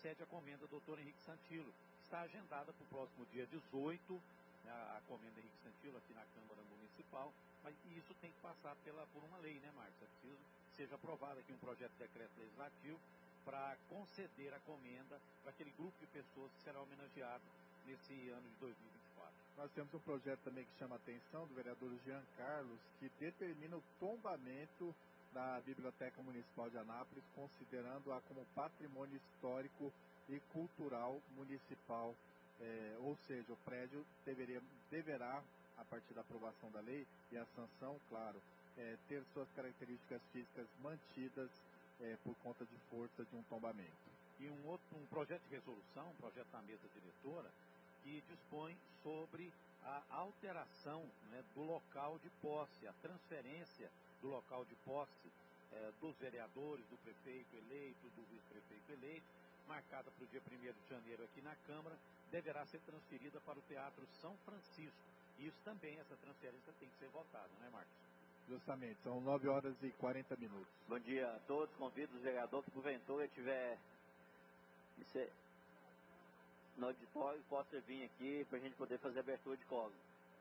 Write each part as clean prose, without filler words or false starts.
concede a comenda Dr. Henrique Santilo, que está agendada para o próximo dia 18, né, a comenda Henrique Santilo aqui na Câmara Municipal, mas isso tem que passar por uma lei, né, Marcos? É preciso que seja aprovado aqui um projeto de decreto legislativo para conceder a comenda para aquele grupo de pessoas que será homenageado nesse ano de 2024. Nós temos um projeto também que chama a atenção do vereador Jean Carlos, que determina o tombamento da Biblioteca Municipal de Anápolis, considerando-a como patrimônio histórico e cultural municipal. Ou seja, o prédio deverá, a partir da aprovação da lei e a sanção, claro, ter suas características físicas mantidas por conta de força de um tombamento. E um projeto de resolução, um projeto da mesa diretora, que dispõe sobre a alteração, né, do local de posse, a transferência do local de posse dos vereadores, do prefeito eleito, do vice-prefeito eleito, marcada para o dia 1º de janeiro aqui na Câmara, deverá ser transferida para o Teatro São Francisco. E isso também, essa transferência tem que ser votada, não é, Marcos? Justamente, são 9h40. Bom dia a todos, convido os vereadores que porventura estiver no auditório, possa vir aqui para a gente poder fazer abertura de colo.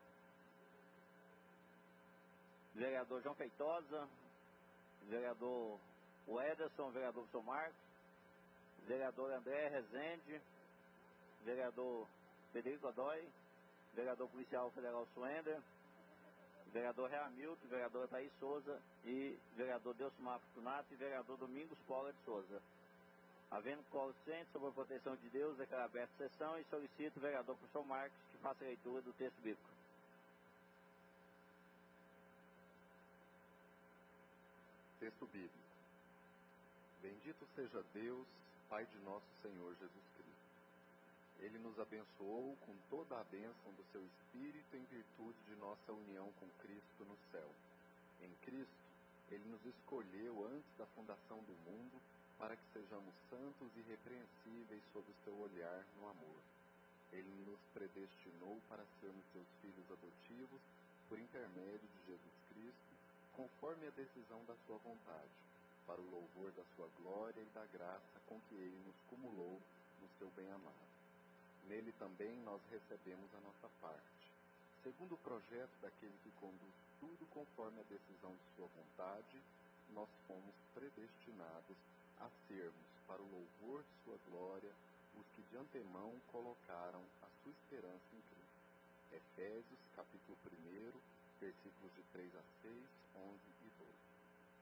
Vereador João Feitosa, vereador Ederson, vereador São Marcos, vereador André Rezende, vereador Federico Godoy, vereador policial federal Suender, vereador Reamilton, vereadora Thaís Souza e vereador Delcimar Fortunato e vereador Domingos Paula de Souza. Havendo quórum suficiente, sob a proteção de Deus, declaro aberta a sessão e solicito o vereador professor Marcos que faça a leitura do texto bíblico. Texto bíblico. Bendito seja Deus, Pai de nosso Senhor Jesus Cristo. Ele nos abençoou com toda a bênção do seu Espírito em virtude de nossa união com Cristo no céu. Em Cristo, Ele nos escolheu antes da fundação do mundo para que sejamos santos e irrepreensíveis sob o seu olhar no amor. Ele nos predestinou para sermos seus filhos adotivos por intermédio de Jesus Cristo, conforme a decisão da sua vontade, para o louvor da sua glória e da graça com que Ele nos cumulou no seu bem-amado. Nele também nós recebemos a nossa parte, segundo o projeto daquele que conduz tudo conforme a decisão de sua vontade. Nós fomos predestinados a sermos, para o louvor de sua glória, os que de antemão colocaram a sua esperança em Cristo. Efésios, capítulo 1, versículos de 3 a 6, 11 e 12.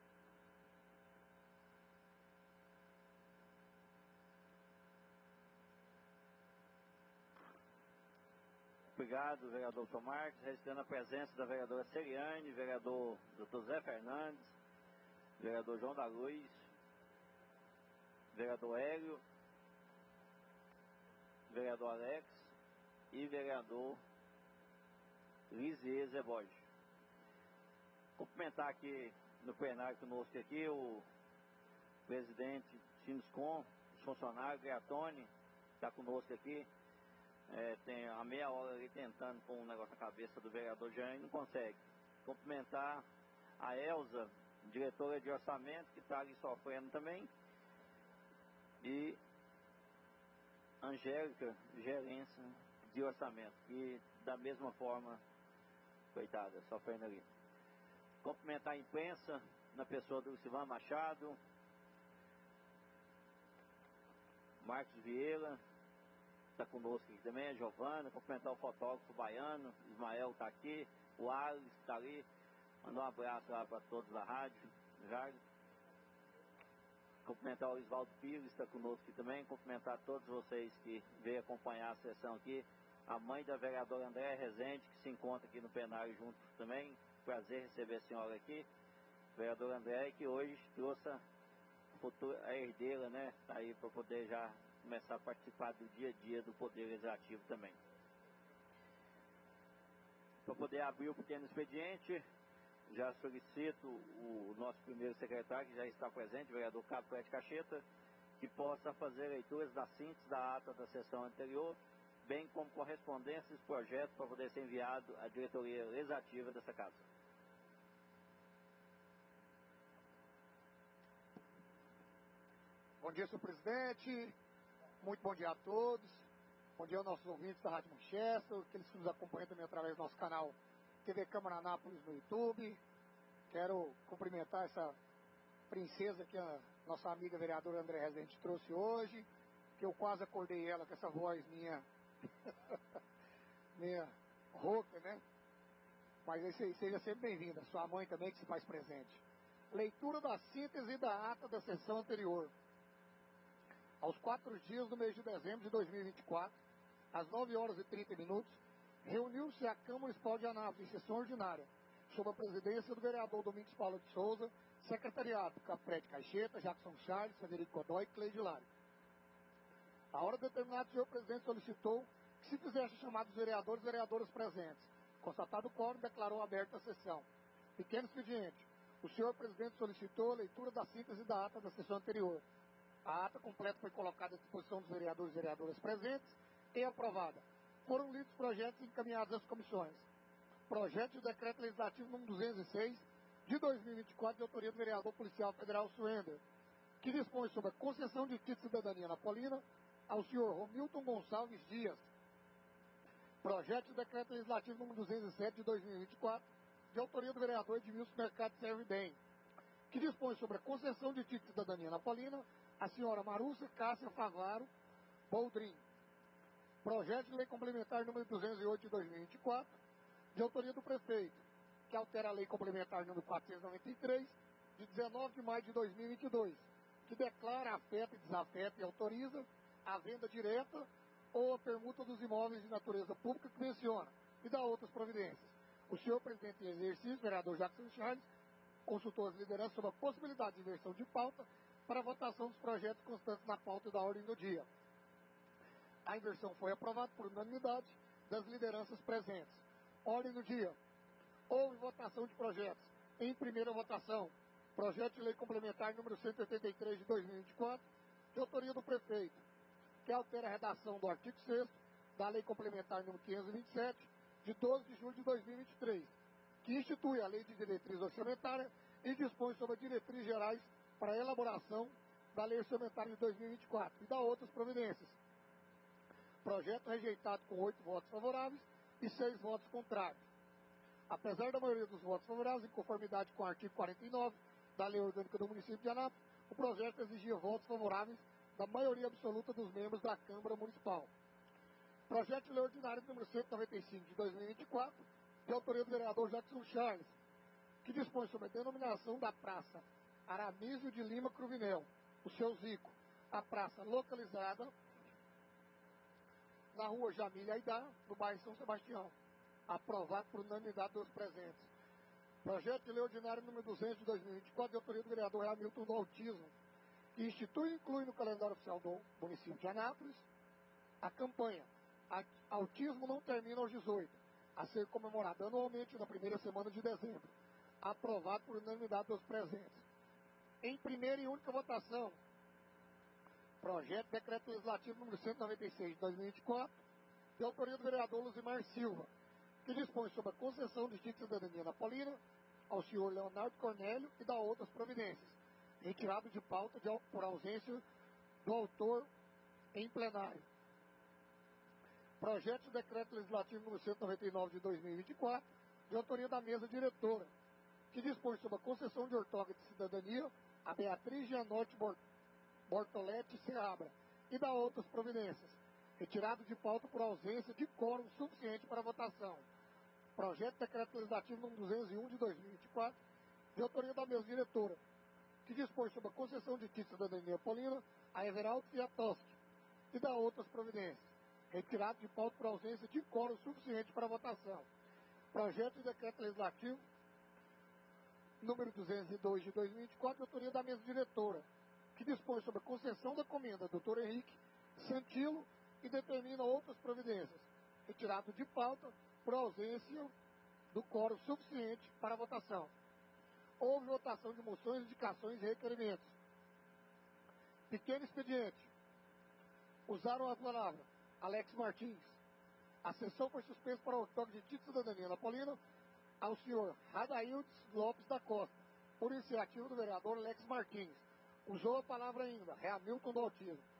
Obrigado, vereador São Marcos. Registrando a presença da vereadora Seriane, vereador Dr. Zé Fernandes, vereador João da Luz, vereador Hélio, vereador Alex e vereador Lisier Zebode. Cumprimentar aqui no plenário conosco aqui o presidente Sinoscom, os funcionários, Greatone, está conosco aqui. Tem a meia hora ali tentando pôr um negócio na cabeça do vereador Jean e não consegue. Cumprimentar a Elza, diretora de orçamento, que está ali sofrendo também, e Angélica, gerência de orçamento, que da mesma forma, coitada, sofrendo ali. Cumprimentar a imprensa, na pessoa do Silvano Machado, Marcos Vieira, está conosco aqui também, a Giovana. Cumprimentar o fotógrafo baiano, Ismael está aqui, o Alex está ali. Mandar um abraço lá para todos da rádio, Jardim. Cumprimentar o Oswaldo Pires, está conosco aqui também. Cumprimentar todos vocês que veio acompanhar a sessão aqui. A mãe da vereadora Andréa Rezende, que se encontra aqui no plenário junto também. Prazer receber a senhora aqui. Vereadora Andréa, que hoje trouxe a herdeira, né? Tá aí para poder já começar a participar do dia a dia do Poder Legislativo também. Para poder abrir o pequeno expediente, já solicito o nosso primeiro secretário, que já está presente, o vereador Cabo Fred Cacheta, que possa fazer leituras da síntese da ata da sessão anterior, bem como correspondências e projetos para poder ser enviado à diretoria legislativa dessa casa. Bom dia, senhor presidente. Muito bom dia a todos. Bom dia aos nossos ouvintes da Rádio Manchester, aqueles que nos acompanham também através do nosso canal TV Câmara Anápolis no YouTube. Quero cumprimentar essa princesa que a nossa amiga vereadora André Rezende trouxe hoje, que eu quase acordei ela com essa voz minha, minha rouca, né? Mas aí seja sempre bem-vinda. Sua mãe também que se faz presente. Leitura da síntese da ata da sessão anterior. Aos 4 dias do mês de dezembro de 2024, às 9 horas e 30 minutos, reuniu-se a Câmara Municipal de Anápolis em sessão ordinária, sob a presidência do vereador Domingos Paulo de Souza, secretariado Fred Caixeta, Jackson Charles, Federico Godoy e Cleide Lari. A hora determinada, o senhor presidente solicitou que se fizesse chamados vereadores e vereadoras presentes. Constatado o quórum, declarou aberta a sessão. Pequeno expediente. O senhor presidente solicitou a leitura da síntese da ata da sessão anterior. A ata completa foi colocada à disposição dos vereadores e vereadoras presentes e aprovada. Foram lidos projetos encaminhados às comissões. Projeto de decreto legislativo número 206 de 2024, de autoria do vereador policial federal Suender, que dispõe sobre a concessão de título de cidadania napolina ao senhor Romilton Gonçalves Dias. Projeto de decreto legislativo número 207 de 2024, de autoria do vereador Edmilson Mercado Serve Bem, que dispõe sobre a concessão de título de cidadania napolina à senhora Marúcia Cássia Favaro Boldrin. Projeto de lei complementar número 208 de 2024, de autoria do prefeito, que altera a lei complementar número 493, de 19 de maio de 2022, que declara, afeta e desafeta e autoriza a venda direta ou a permuta dos imóveis de natureza pública que menciona, e dá outras providências. O senhor presidente em exercício, vereador Jackson Charles, consultou as lideranças sobre a possibilidade de inversão de pauta para a votação dos projetos constantes na pauta da ordem do dia. A inversão foi aprovada por unanimidade das lideranças presentes. Ordem do dia. Houve votação de projetos. Em primeira votação, projeto de lei complementar número 183 de 2024, de autoria do prefeito, que altera a redação do artigo 6º da lei complementar número 527, de 12 de julho de 2023, que institui a lei de diretriz orçamentária e dispõe sobre as diretrizes gerais para a elaboração da lei orçamentária de 2024 e dá outras providências. Projeto rejeitado com 8 votos favoráveis e 6 votos contrários. Apesar da maioria dos votos favoráveis, em conformidade com o artigo 49 da Lei Orgânica do Município de Anápolis, o projeto exigia votos favoráveis da maioria absoluta dos membros da Câmara Municipal. Projeto de lei ordinário número 195 de 2024, de autoria do vereador Jackson Charles, que dispõe sobre a denominação da praça Aramísio de Lima Cruvinel, o seu Zico, a praça localizada na rua Jamília Aidá, no bairro São Sebastião. Aprovado por unanimidade dos presentes. Projeto de lei ordinário número 200 de 2024, de autoria do vereador Hamilton do Autismo, que institui e inclui no calendário oficial do município de Anápolis a campanha Autismo não termina aos 18, a ser comemorada anualmente na primeira semana de dezembro. Aprovado por unanimidade dos presentes. Em primeira e única votação, projeto de decreto legislativo número 196 de 2024, de autoria do vereador Luzimar Silva, que dispõe sobre a concessão de título de cidadania napolina ao senhor Leonardo Cornélio e dá outras providências, retirado de pauta por ausência do autor em plenário. Projeto de decreto legislativo número 199 de 2024, de autoria da mesa diretora, que dispõe sobre a concessão de outorga de cidadania a Beatriz Gianotti Bortoletti Seabra e dá outras providências, retirado de pauta por ausência de quórum suficiente para votação. Projeto de decreto legislativo número 201 de 2024, de autoria da mesa diretora, que dispõe sobre a concessão de título de cidadania napolina a Everaldo Fiatowski e dá outras providências, retirado de pauta por ausência de quórum suficiente para votação. Projeto de decreto legislativo número 202 de 2024, de autoria da mesa diretora, que dispõe sobre a concessão da comenda do Dr. Henrique Santilo e determina outras providências, retirado de pauta por ausência do quórum suficiente para a votação. Houve votação de moções, indicações e requerimentos. Pequeno expediente. Usaram a palavra Alex Martins. A sessão foi suspensa para o outorga de título de cidadania napolina ao senhor Radaildes Lopes da Costa, por iniciativa do vereador Alex Martins. Usou a palavra ainda, Hamilton do Autismo.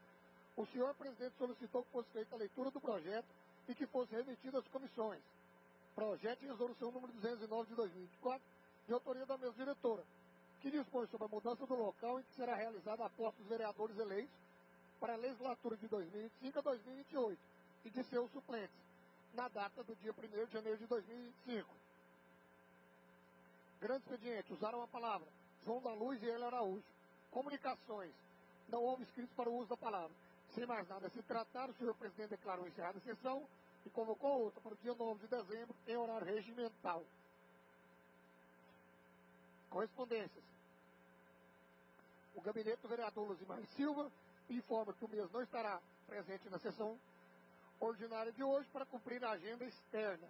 O senhor presidente solicitou que fosse feita a leitura do projeto e que fosse remetido às comissões. Projeto de resolução número 209 de 2024, de autoria da mesa diretora, que dispõe sobre a mudança do local em que será realizada a posse dos vereadores eleitos para a legislatura de 2025 a 2028 e de seus suplentes, na data do dia 1º de janeiro de 2025. Grande expediente, usaram a palavra João da Luz e Hélio Araújo. Comunicações, não houve inscritos para o uso da palavra. Sem mais nada a se tratar, o senhor presidente declarou encerrada a sessão e convocou outra para o dia 9 de dezembro, em horário regimental. Correspondências. O gabinete do vereador Luzimar Silva informa que o mesmo não estará presente na sessão ordinária de hoje para cumprir a agenda externa.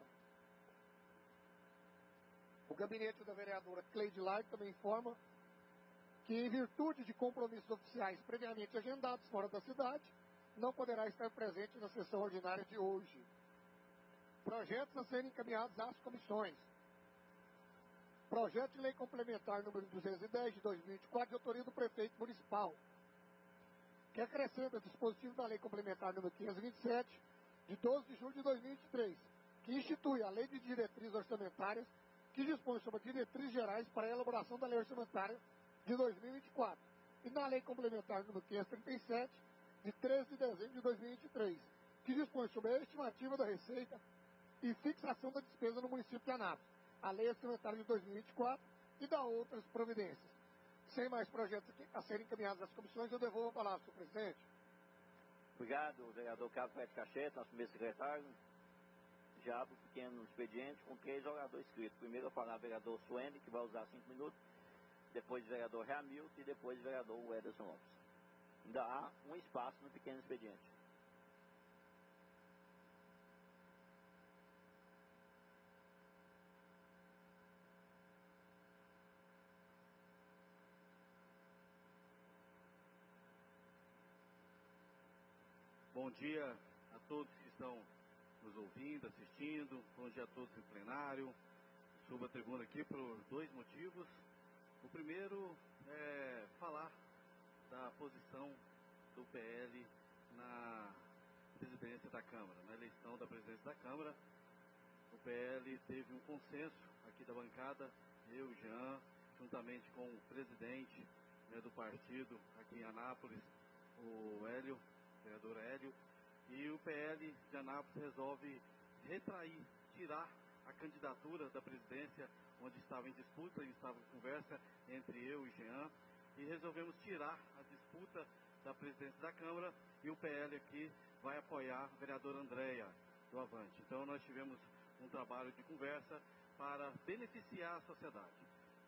O gabinete da vereadora Cleide Lai também informa que, em virtude de compromissos oficiais previamente agendados fora da cidade, não poderá estar presente na sessão ordinária de hoje. Projetos a serem encaminhados às comissões. Projeto de lei complementar número 210 de 2024, de autoria do prefeito municipal, que acrescenta o dispositivo da lei complementar número 527, de 12 de julho de 2023, que institui a lei de diretrizes orçamentárias, que dispõe sobre diretrizes gerais para a elaboração da lei orçamentária de 2024, e na lei complementar número 537, de 13 de dezembro de 2023, que dispõe sobre a estimativa da receita e fixação da despesa no município de Anápolis, a lei orçamentária de 2024 e da outras providências. Sem mais projetos a serem encaminhados às comissões, eu devolvo a palavra, senhor presidente. Obrigado, vereador Carlos Pérez Cachete, nosso primeiro secretário. Já do pequeno expediente, com 3 oradores inscritos. Primeiro a palavra o vereador Suene, que vai usar 5 minutos. Depois o vereador Ramilton e depois o vereador Ederson Lopes. Ainda há um espaço no pequeno expediente. Bom dia a todos que estão nos ouvindo, assistindo. Bom dia a todos em plenário. Subo a tribuna aqui por 2 motivos. O primeiro é falar da posição do PL na presidência da Câmara, na eleição da presidência da Câmara. O PL teve um consenso aqui da bancada, eu, Jean, juntamente com o presidente do partido aqui em Anápolis, o Hélio, vereador Hélio, e o PL de Anápolis resolve retrair, tirar a candidatura da presidência, onde estava em disputa e estava em conversa entre eu e Jean, e resolvemos tirar a disputa da presidência da Câmara, e o PL aqui vai apoiar a vereadora Andréia do Avante. Então nós tivemos um trabalho de conversa para beneficiar a sociedade.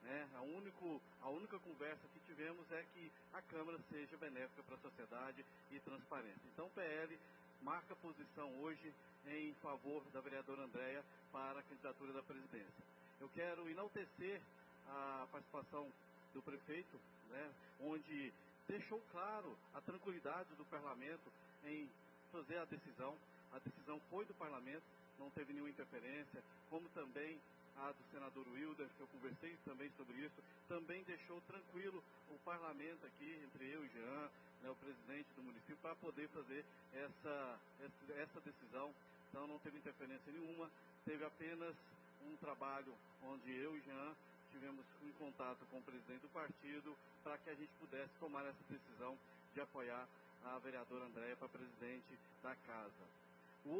A única conversa que tivemos é que a Câmara seja benéfica para a sociedade e transparente. Então o PL marca posição hoje em favor da vereadora Andréia para a candidatura da presidência. Eu quero enaltecer a participação do prefeito, onde deixou claro a tranquilidade do parlamento em fazer a decisão. A decisão foi do parlamento, não teve nenhuma interferência, como também a do senador Wilder, que eu conversei também sobre isso, também deixou tranquilo o parlamento aqui, entre eu e Jean, o presidente do município, para poder fazer essa decisão. Então não teve interferência nenhuma, teve apenas um trabalho onde eu e Jean tivemos em contato com o presidente do partido para que a gente pudesse tomar essa decisão de apoiar a vereadora Andréia para presidente da casa. O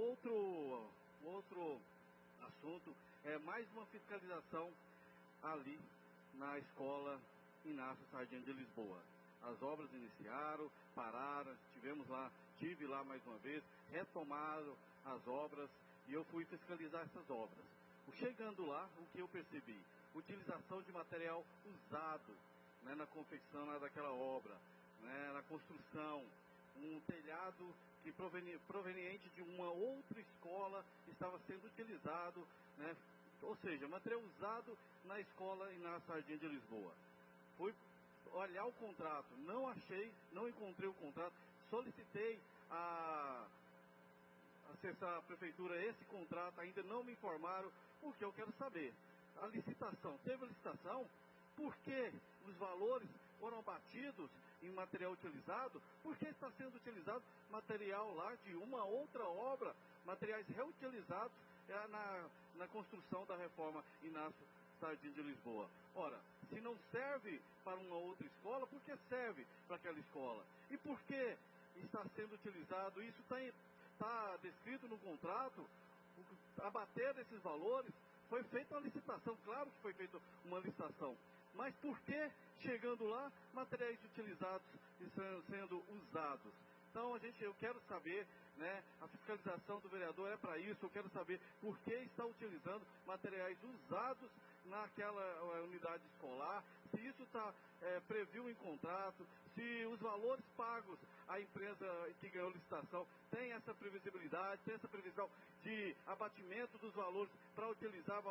outro assunto é mais uma fiscalização ali na escola Inácio Sardinha de Lisboa. As obras iniciaram, pararam, tive lá mais uma vez, retomaram as obras e eu fui fiscalizar essas obras. Chegando lá, o que eu percebi? Utilização de material usado na confecção daquela obra, na construção, um telhado que proveniente de uma outra escola estava sendo utilizado, ou seja, material usado na escola Inácio Sardinha de Lisboa. Fui olhar o contrato, não encontrei o contrato, solicitei a acessar a prefeitura esse contrato, ainda não me informaram, porque eu quero saber. A licitação, teve licitação? Por que os valores foram abatidos em material utilizado, porque está sendo utilizado material lá de uma outra obra, materiais reutilizados na construção da reforma Inácio Sardinha de Lisboa. Ora, se não serve para uma outra escola, por que serve para aquela escola? E por que está sendo utilizado? Isso está descrito no contrato. Abater esses valores, foi feita uma licitação, claro que foi feita uma licitação, mas por que, chegando lá, materiais utilizados sendo usados? Então, eu quero saber, né, a fiscalização do vereador é para isso, eu quero saber por que está utilizando materiais usados naquela unidade escolar, se isso está previsto em contrato, se os valores pagos à empresa que ganhou licitação tem essa previsibilidade, tem essa previsão de abatimento dos valores para utilizar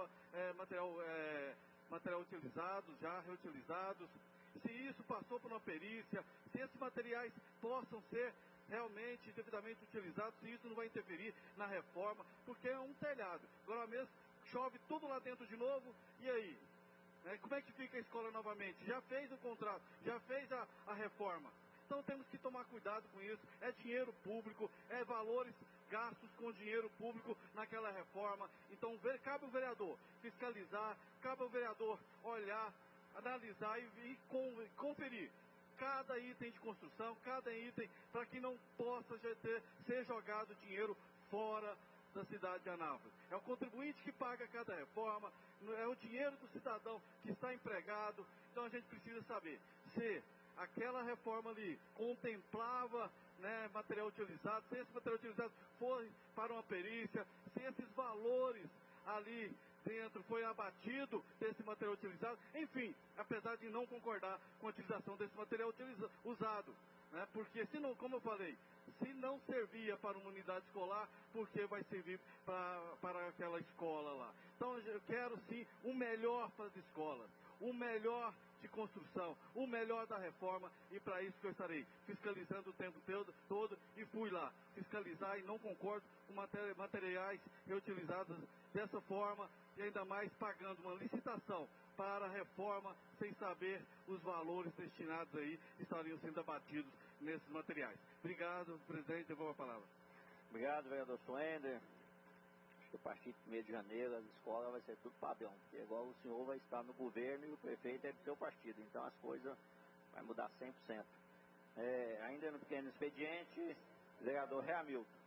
material utilizado, já reutilizados, se isso passou por uma perícia, se esses materiais possam ser realmente devidamente utilizados, se isso não vai interferir na reforma, porque é um telhado. Agora mesmo chove tudo lá dentro de novo, e aí? Como é que fica a escola novamente? Já fez o contrato, já fez a reforma. Então temos que tomar cuidado com isso. É dinheiro público, é valores gastos com dinheiro público naquela reforma. Então cabe ao vereador fiscalizar, cabe ao vereador olhar, analisar e conferir cada item de construção, cada item, para que não possa ser jogado dinheiro fora da cidade de Anápolis. É o contribuinte que paga cada reforma, é o dinheiro do cidadão que está empregado. Então a gente precisa saber se aquela reforma ali contemplava, né, material utilizado, se esse material utilizado foi para uma perícia, se esses valores ali dentro foi abatido desse material utilizado, enfim, apesar de não concordar com a utilização desse material usado, né, porque se não, como eu falei, se não servia para uma unidade escolar, por que vai servir para aquela escola lá? Então eu quero sim o melhor para as escolas, o melhor de construção, o melhor da reforma, e para isso que eu estarei fiscalizando o tempo todo, e fui lá fiscalizar e não concordo com materiais reutilizados dessa forma, e ainda mais pagando uma licitação para a reforma sem saber os valores destinados aí estariam sendo abatidos nesses materiais. Obrigado, presidente, devolvo a palavra. Obrigado, vereador Suender. Acho que a partir de 1º de janeiro as escolas vai ser tudo padrão, porque igual o senhor vai estar no governo e o prefeito é do seu partido, então as coisas vai mudar 100%. Ainda no pequeno expediente, vereador Hamilton.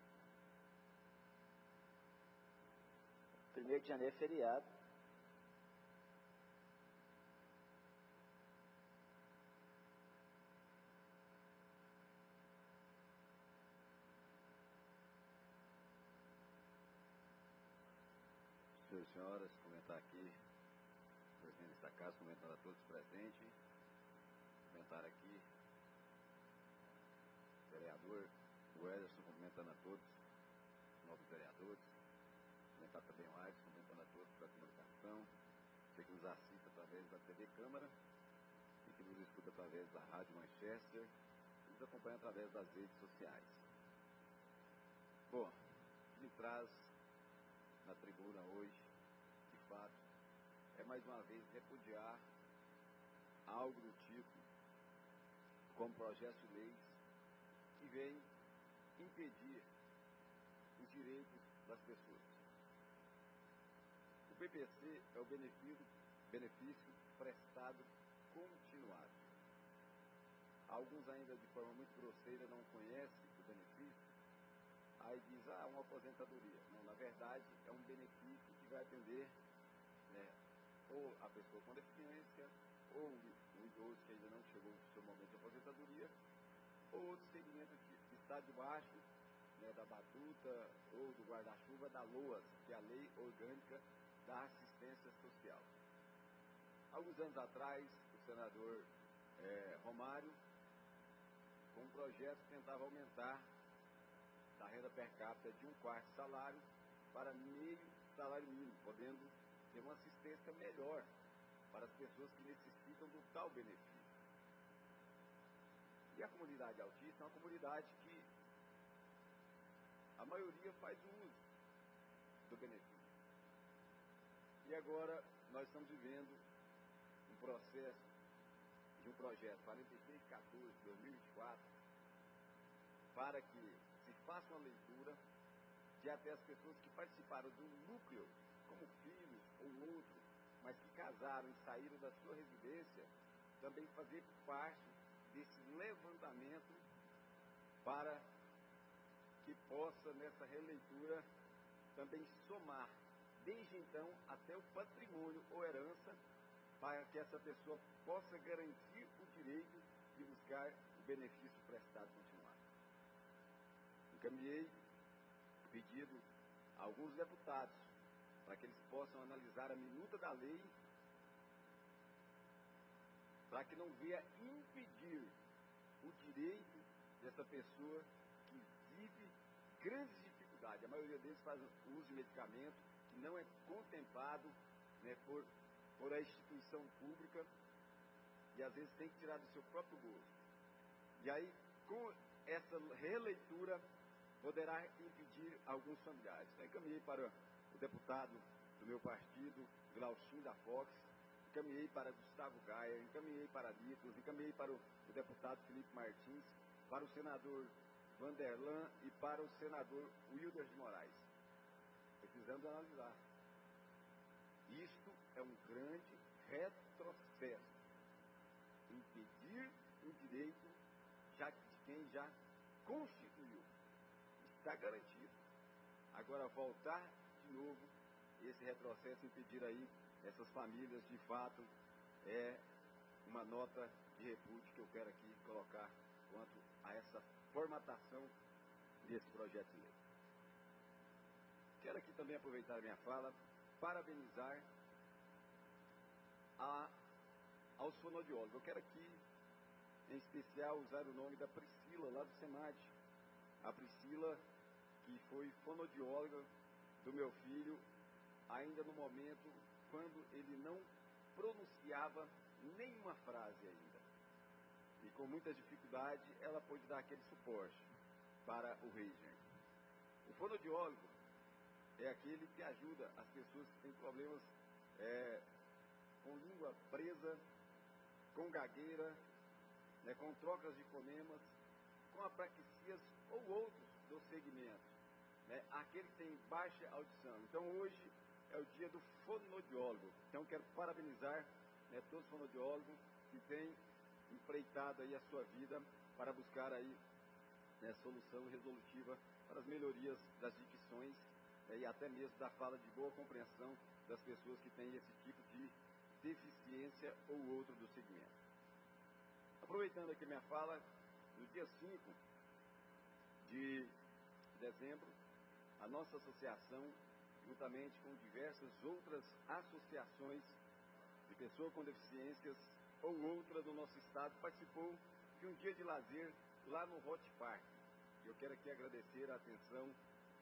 1º de janeiro é feriado. Senhoras e senhoras, comentar aqui, presidente desta casa, comentando a todos presentes, comentar aqui, vereador, o Ederson, comentando a todos, novos vereadores, comentar também o Alisson, comentando a todos da comunicação, você que nos assiste através da TV Câmara, e que nos escuta através da Rádio Manchester, e nos acompanha através das redes sociais. Bom, o que me traz na tribuna hoje, de fato, é mais uma vez repudiar algo do tipo, como projetos de leis que vem impedir os direitos das pessoas. O PPC é o benefício prestado continuado. Alguns ainda de forma muito grosseira não conhecem o benefício, aí diz, uma aposentadoria. Não, na verdade, é um benefício que vai atender, né, ou a pessoa com deficiência, ou o idoso que ainda não chegou no seu momento de aposentadoria, ou outro segmento que está debaixo, né, da batuta ou do guarda-chuva da LOAS, que é a Lei Orgânica da Assistência Social. Alguns anos atrás, o senador Romário, com um projeto que tentava aumentar da renda per capita de 1/4 salário para meio salário mínimo, podendo ter uma assistência melhor para as pessoas que necessitam do tal benefício. E a comunidade autista é uma comunidade que a maioria faz uso do benefício. E agora nós estamos vivendo um processo de um projeto 4614/2024, para que se faça uma leitura de até as pessoas que participaram do núcleo, como filhos ou outros, mas que casaram e saíram da sua residência, também fazer parte desse levantamento para que possa, nessa releitura, também somar, desde então, até o patrimônio ou herança, para que essa pessoa possa garantir o direito de buscar o benefício prestado continuado. Encaminhei pedido a alguns deputados para que eles possam analisar a minuta da lei, para que não venha impedir o direito dessa pessoa que vive grandes dificuldades. A maioria deles faz uso de medicamento que não é contemplado, né, por a instituição pública, e às vezes tem que tirar do seu próprio bolso. E aí, com essa releitura, poderá impedir alguns familiares. Então, encaminhei para o deputado do meu partido, Glaucin da Fox, encaminhei para Gustavo Gaia, encaminhei para Nicolas, encaminhei para o deputado Felipe Martins, para o senador Vanderlan e para o senador Wilder de Moraes. Precisamos analisar. Isto é um grande retrocesso. Impedir o direito de quem já constituiu. Está garantido. Agora voltar de novo esse retrocesso, impedir aí essas famílias, de fato, é uma nota de repúdio que eu quero aqui colocar quanto a essa formatação desse projeto de lei. Quero aqui também aproveitar a minha fala, parabenizar aos fonoaudiólogos. Eu quero aqui, em especial, usar o nome da Priscila, lá do SEMAD. A Priscila, que foi fonoaudióloga do meu filho, ainda no momento quando ele não pronunciava nenhuma frase ainda. E com muita dificuldade, ela pôde dar aquele suporte para o Reiger. O fonoaudiólogo é aquele que ajuda as pessoas que têm problemas com língua presa, com gagueira, né, com trocas de fonemas, com apraxias ou outros do segmento. Né, aquele que tem baixa audição. Então hoje é o dia do fonoaudiólogo. Então quero parabenizar, né, todos os fonoaudiólogos que têm empreitado aí a sua vida para buscar aí, né, solução resolutiva para as melhorias das dicções, né, e até mesmo da fala de boa compreensão das pessoas que têm esse tipo de deficiência ou outro do segmento. Aproveitando aqui minha fala, no dia 5 de dezembro, a nossa associação, juntamente com diversas outras associações de pessoas com deficiências ou outras do nosso estado, participou de um dia de lazer lá no Hot Park. Eu quero aqui agradecer a atenção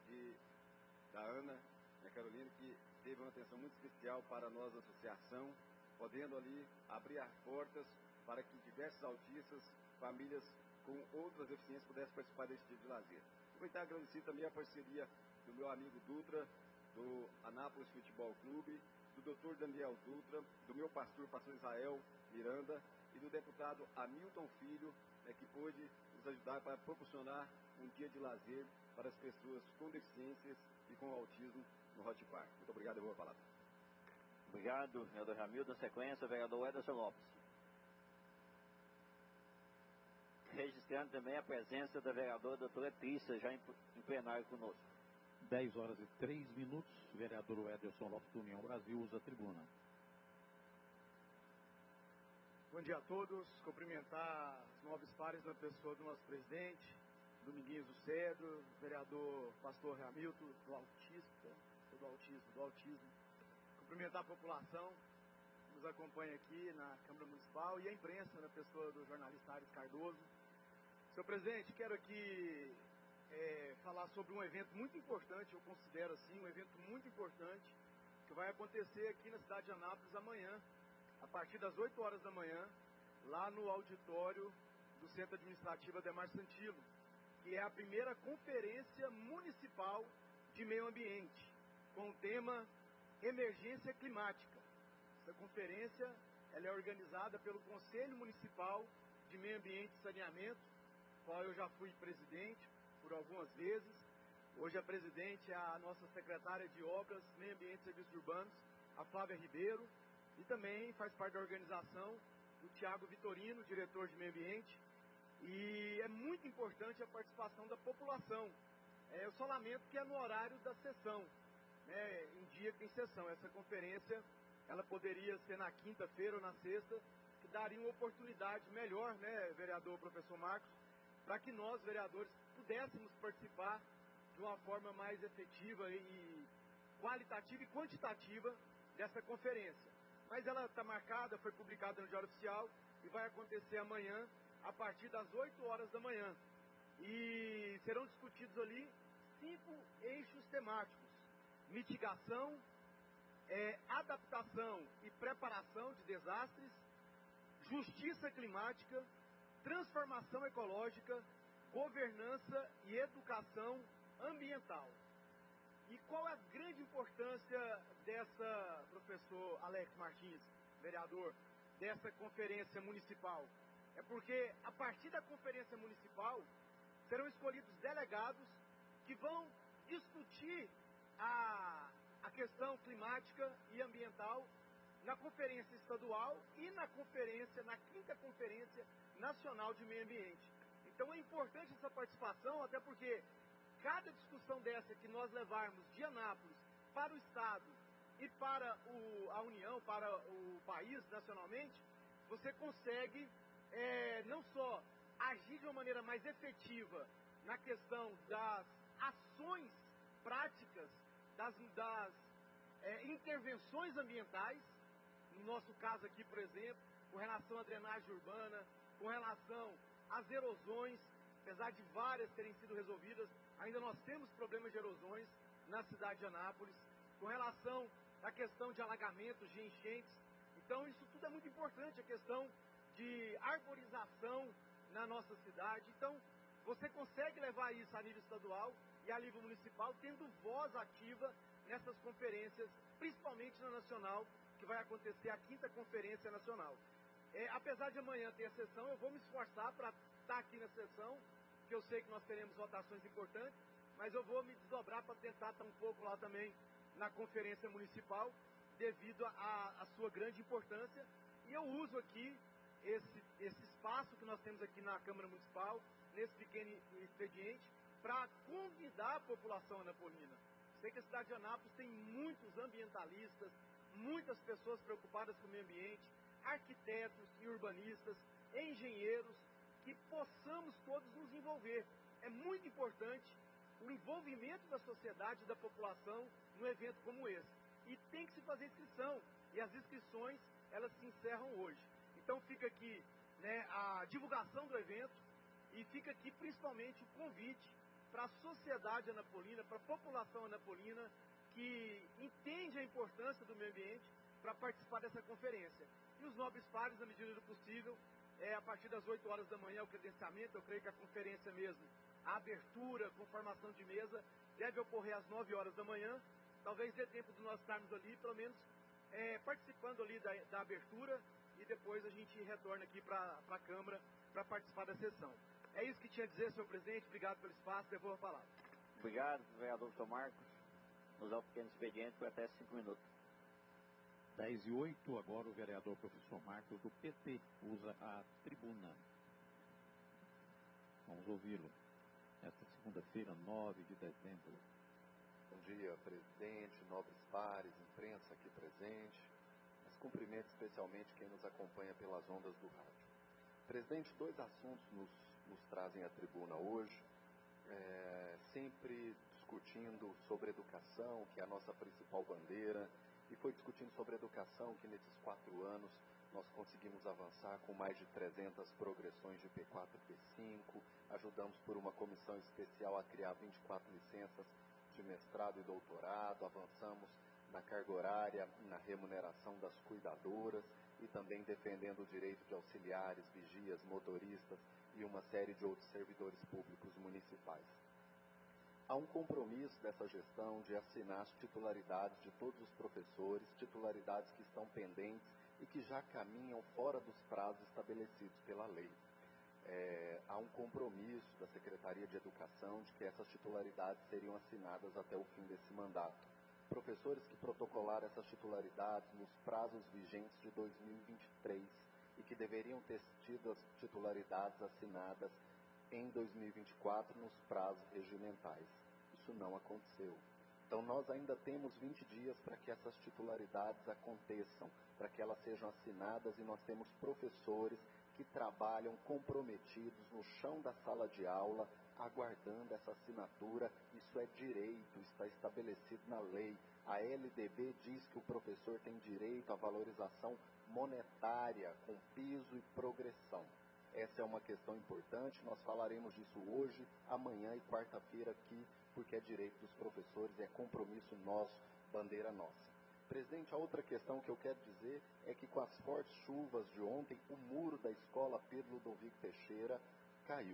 da Ana, da Carolina, que teve uma atenção muito especial para nós da associação, podendo ali abrir as portas para que diversos autistas, famílias com outras deficiências pudessem participar desse tipo de lazer. Aproveitar e agradecer também a parceria do meu amigo Dutra, do Anápolis Futebol Clube, do Dr. Daniel Dutra, do meu pastor Israel Miranda e do deputado Hamilton Filho, que pôde nos ajudar para proporcionar um dia de lazer para as pessoas com deficiências e com autismo no Hot Park. Muito obrigado, eu vou falar. Obrigado, vereador Hamilton. Na sequência, o vereador Ederson Lopes. Registrando também a presença da vereadora doutora Trícia, já em plenário conosco. 10 horas e 3 minutos, vereador Ederson Lopes do União Brasil usa a tribuna. Bom dia a todos, cumprimentar os nobres pares na pessoa do nosso presidente, Dominguinhos do Cedro, vereador pastor Hamilton, do autismo. Cumprimentar a população que nos acompanha aqui na Câmara Municipal e a imprensa na pessoa do jornalista Ares Cardoso. Senhor presidente, quero aqui falar sobre um evento muito importante, eu considero assim, um evento muito importante, que vai acontecer aqui na cidade de Anápolis amanhã, a partir das 8 horas da manhã, lá no auditório do Centro Administrativo Ademar Santilo, que é a primeira conferência municipal de meio ambiente, com o tema Emergência Climática. Essa conferência ela é organizada pelo Conselho Municipal de Meio Ambiente e Saneamento, qual eu já fui presidente por algumas vezes. Hoje a presidente é a nossa secretária de Obras, Meio Ambiente e Serviços Urbanos, a Flávia Ribeiro, e também faz parte da organização o Tiago Vitorino, diretor de Meio Ambiente, e é muito importante a participação da população. Eu só lamento que é no horário da sessão, né, em dia que tem sessão. Essa conferência, ela poderia ser na quinta-feira ou na sexta, que daria uma oportunidade melhor, né, vereador professor Marcos, para que nós, vereadores, pudéssemos participar de uma forma mais efetiva e qualitativa e quantitativa dessa conferência. Mas ela está marcada, foi publicada no Diário Oficial e vai acontecer amanhã, a partir das 8 horas da manhã. E serão discutidos ali 5 eixos temáticos: mitigação, adaptação e preparação de desastres, justiça climática, transformação ecológica, governança e educação ambiental. E qual é a grande importância dessa, professor Alex Martins, vereador, dessa conferência municipal? É porque, a partir da conferência municipal, serão escolhidos delegados que vão discutir a questão climática e ambiental na conferência estadual e na quinta conferência nacional de meio ambiente. Então é importante essa participação, até porque cada discussão dessa que nós levarmos de Anápolis para o Estado e para a União, para o país nacionalmente, você consegue não só agir de uma maneira mais efetiva na questão das ações práticas, das intervenções ambientais, no nosso caso aqui, por exemplo, com relação à drenagem urbana, com relação às erosões, apesar de várias terem sido resolvidas, ainda nós temos problemas de erosões na cidade de Anápolis, com relação à questão de alagamentos, de enchentes. Então isso tudo é muito importante, a questão de arborização na nossa cidade. Então você consegue levar isso a nível estadual e a nível municipal, tendo voz ativa nessas conferências, principalmente na nacional, que vai acontecer a 5ª Conferência Nacional. Apesar de amanhã ter a sessão, eu vou me esforçar para estar aqui na sessão, que eu sei que nós teremos votações importantes, mas eu vou me desdobrar para tentar estar um pouco lá também na conferência municipal, devido à sua grande importância. E eu uso aqui esse espaço que nós temos aqui na Câmara Municipal, nesse pequeno expediente, para convidar a população anapolina. Sei que a cidade de Anápolis tem muitos ambientalistas, muitas pessoas preocupadas com o meio ambiente, arquitetos e urbanistas, engenheiros, que possamos todos nos envolver. É muito importante o envolvimento da sociedade e da população num evento como esse. E tem que se fazer inscrição, e as inscrições, elas se encerram hoje. Então fica aqui, né, a divulgação do evento, e fica aqui principalmente o convite para a sociedade anapolina, para a população anapolina, que entende a importância do meio ambiente, para participar dessa conferência. E os nobres pares, na medida do possível, a partir das 8 horas da manhã, o credenciamento. Eu creio que a conferência mesmo, a abertura com formação de mesa, deve ocorrer às 9 horas da manhã. Talvez dê tempo de nós estarmos ali, pelo menos participando ali da abertura, e depois a gente retorna aqui para a Câmara para participar da sessão. É isso que tinha a dizer, senhor presidente. Obrigado pelo espaço. Devolvo a palavra. Obrigado, vereador Sr. Marcos. Usar o pequeno expediente por até 5 minutos. 10:08, agora o vereador professor Marcos, do PT, usa a tribuna. Vamos ouvi-lo. Esta segunda-feira, 9 de dezembro. Bom dia, presidente, nobres pares, imprensa aqui presente. Mas cumprimento especialmente quem nos acompanha pelas ondas do rádio. Presidente, 2 assuntos nos trazem à tribuna hoje. Sempre discutindo sobre educação, que é a nossa principal bandeira, e foi discutindo sobre educação que nesses 4 anos nós conseguimos avançar com mais de 300 progressões de P4 e P5, ajudamos por uma comissão especial a criar 24 licenças de mestrado e doutorado, avançamos na carga horária, na remuneração das cuidadoras e também defendendo o direito de auxiliares, vigias, motoristas e uma série de outros servidores públicos municipais. Há um compromisso dessa gestão de assinar as titularidades de todos os professores, titularidades que estão pendentes e que já caminham fora dos prazos estabelecidos pela lei. Há um compromisso da Secretaria de Educação de que essas titularidades seriam assinadas até o fim desse mandato. Professores que protocolaram essas titularidades nos prazos vigentes de 2023 e que deveriam ter tido as titularidades assinadas em 2024 nos prazos regimentais. Isso não aconteceu. Então nós ainda temos 20 dias para que essas titularidades aconteçam, para que elas sejam assinadas, e nós temos professores que trabalham comprometidos no chão da sala de aula, aguardando essa assinatura. Isso é direito, está estabelecido na lei. A LDB diz que o professor tem direito à valorização monetária, com piso e progressão. Essa é uma questão importante, nós falaremos disso hoje, amanhã e quarta-feira aqui, porque é direito dos professores, é compromisso nosso, bandeira nossa. Presidente, a outra questão que eu quero dizer é que com as fortes chuvas de ontem, o muro da escola Pedro Ludovico Teixeira caiu.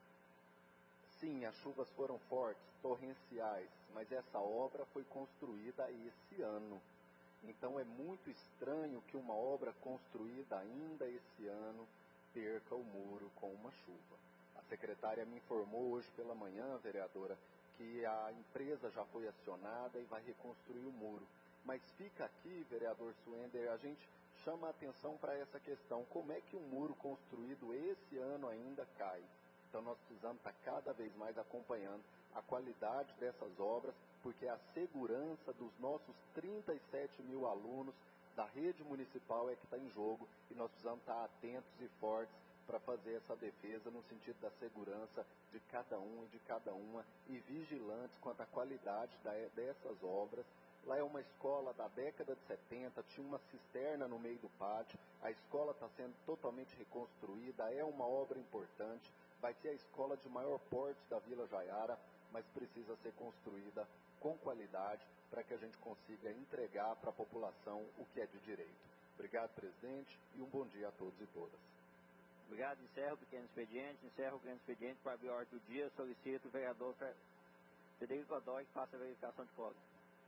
Sim, as chuvas foram fortes, torrenciais, mas essa obra foi construída esse ano. Então é muito estranho que uma obra construída ainda esse ano perca o muro com uma chuva. A secretária me informou hoje pela manhã, vereadora, que a empresa já foi acionada e vai reconstruir o muro. Mas fica aqui, vereador Suender, a gente chama a atenção para essa questão. Como é que um muro construído esse ano ainda cai? Então nós precisamos estar cada vez mais acompanhando a qualidade dessas obras, porque a segurança dos nossos 37 mil alunos da rede municipal é que está em jogo, e nós precisamos estar atentos e fortes para fazer essa defesa no sentido da segurança de cada um e de cada uma, e vigilantes quanto à qualidade dessas obras. Lá é uma escola da década de 70, tinha uma cisterna no meio do pátio, a escola está sendo totalmente reconstruída, é uma obra importante, vai ser a escola de maior porte da Vila Jaiara, mas precisa ser construída com qualidade para que a gente consiga entregar para a população o que é de direito. Obrigado, presidente, e um bom dia a todos e todas. Obrigado. Encerro o pequeno expediente. Encerro o grande expediente. Para abrir a ordem do dia, solicito o vereador Frederico Godoy que faça a verificação de quórum.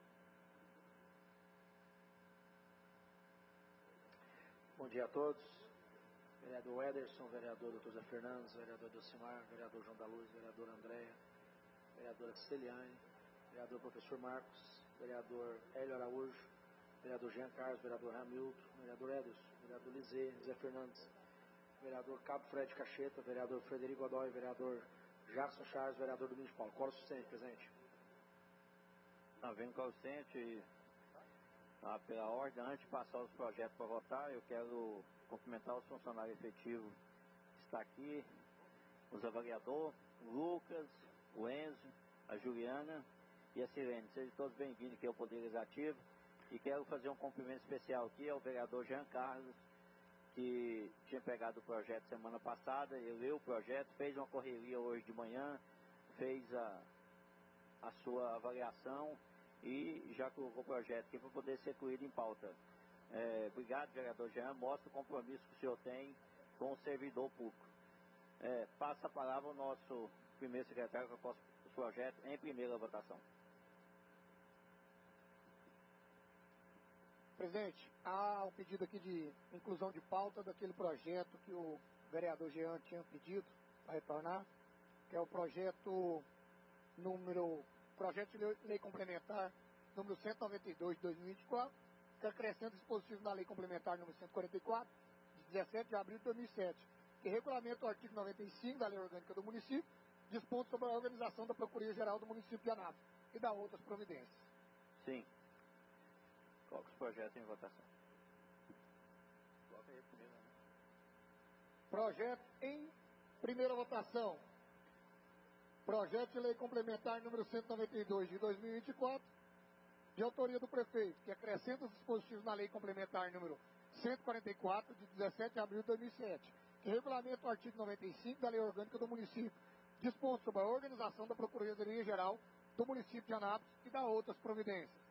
Bom dia a todos. Vereador Ederson, vereador Dr. Zé Fernandes, vereador Docimar, vereador João da Luz, vereadora Andréia, vereadora Celiane, vereador professor Marcos, vereador Hélio Araújo, vereador Jean Carlos, vereador Ramildo, vereador Ederson, vereador Lizê, Zé Fernandes, vereador Cabo Fred Cacheta, vereador Frederico Godoy, vereador Jackson Charles, vereador Domingos Paulo. Qual o suficiente, presente? Está vendo qual o suficiente? Pela ordem, antes de passar os projetos para votar, eu quero cumprimentar os funcionários efetivos que estão aqui, os avaliadores, o Lucas, o Enzo, a Juliana e a Sirene. Sejam todos bem-vindos aqui ao Poder Legislativo. E quero fazer um cumprimento especial aqui ao vereador Jean Carlos, que tinha pegado o projeto semana passada, ele leu o projeto, fez uma correria hoje de manhã, fez a sua avaliação e já colocou o projeto aqui para poder ser incluído em pauta. Obrigado, vereador Jean, mostra o compromisso que o senhor tem com o servidor público. Passa a palavra ao nosso primeiro secretário, que possa o projeto em primeira votação. Presidente, há um pedido aqui de inclusão de pauta daquele projeto que o vereador Jean tinha pedido para retornar, que é o projeto de lei complementar número 192 de 2024, que acrescenta dispositivos da lei complementar número 144, de 17 de abril de 2007, que regulamenta o artigo 95 da lei orgânica do município, dispõe sobre a organização da Procuradoria-Geral do município de Anápolis e da outras providências. Sim. Coloca os projetos em votação. Coloca aí primeiro, né? Projeto em primeira votação. Projeto de lei complementar número 192 de 2024, de autoria do prefeito, que acrescenta os dispositivos na lei complementar número 144 de 17 de abril de 2007, que regulamenta o artigo 95 da lei orgânica do município, dispõe sobre a organização da Procuradoria-Geral do município de Anápolis e da outras providências.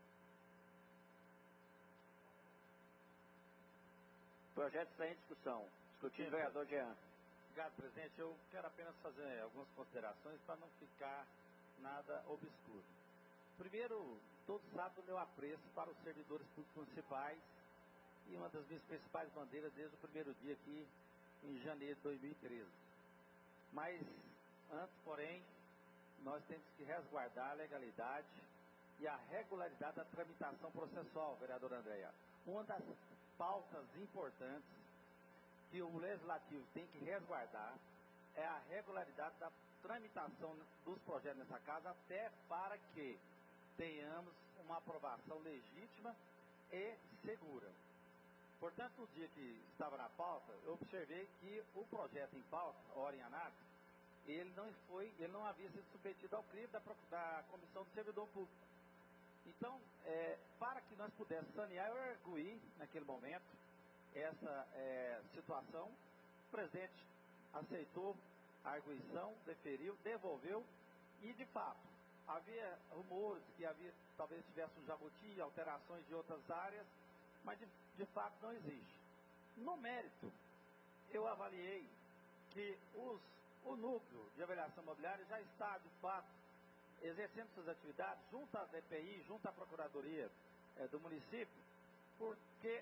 O projeto está em discussão. Discutindo, vereador Jean. Obrigado, presidente. Eu quero apenas fazer algumas considerações para não ficar nada obscuro. Primeiro, todos sabem o meu apreço para os servidores públicos municipais e uma das minhas principais bandeiras desde o primeiro dia aqui em janeiro de 2013. Mas, antes, porém, nós temos que resguardar a legalidade e a regularidade da tramitação processual, vereador Andréa. Uma das pautas importantes que o Legislativo tem que resguardar é a regularidade da tramitação dos projetos nessa casa, até para que tenhamos uma aprovação legítima e segura. Portanto, no dia que estava na pauta, eu observei que o projeto em pauta, ora em análise, ele não havia sido submetido ao crivo da Comissão do Servidor Público. Então, para que nós pudéssemos sanear, eu arguí, naquele momento, essa situação. O presidente aceitou a arguição, deferiu, devolveu, e, de fato, havia rumores que talvez tivesse um jabuti, alterações de outras áreas, mas, de fato, não existe. No mérito, eu avaliei que o núcleo de avaliação imobiliária já está, de fato, exercendo suas atividades junto à DPI, junto à Procuradoria do município, porque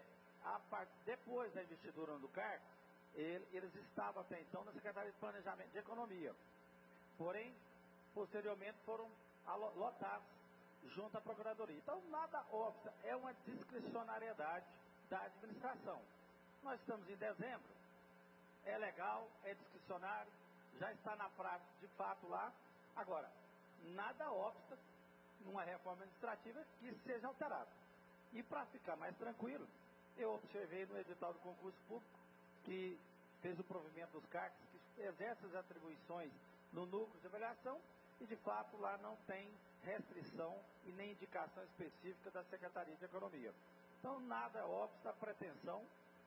depois da investidura do cargo, eles estavam até então na Secretaria de Planejamento de Economia. Porém, posteriormente foram lotados junto à Procuradoria. Então, nada obsta, é uma discricionariedade da administração. Nós estamos em dezembro, é legal, é discricionário, já está na prática, de fato, lá. Agora, nada obsta numa reforma administrativa que seja alterada. E para ficar mais tranquilo, eu observei no edital do concurso público que fez o provimento dos cargos, que exerce as atribuições no núcleo de avaliação, e de fato lá não tem restrição e nem indicação específica da Secretaria de Economia. Então nada obsta a pretensão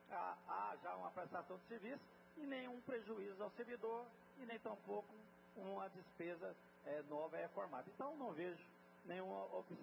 a já uma prestação de serviço e nenhum prejuízo ao servidor e nem tampouco uma despesa nova reformada. Então não vejo nenhum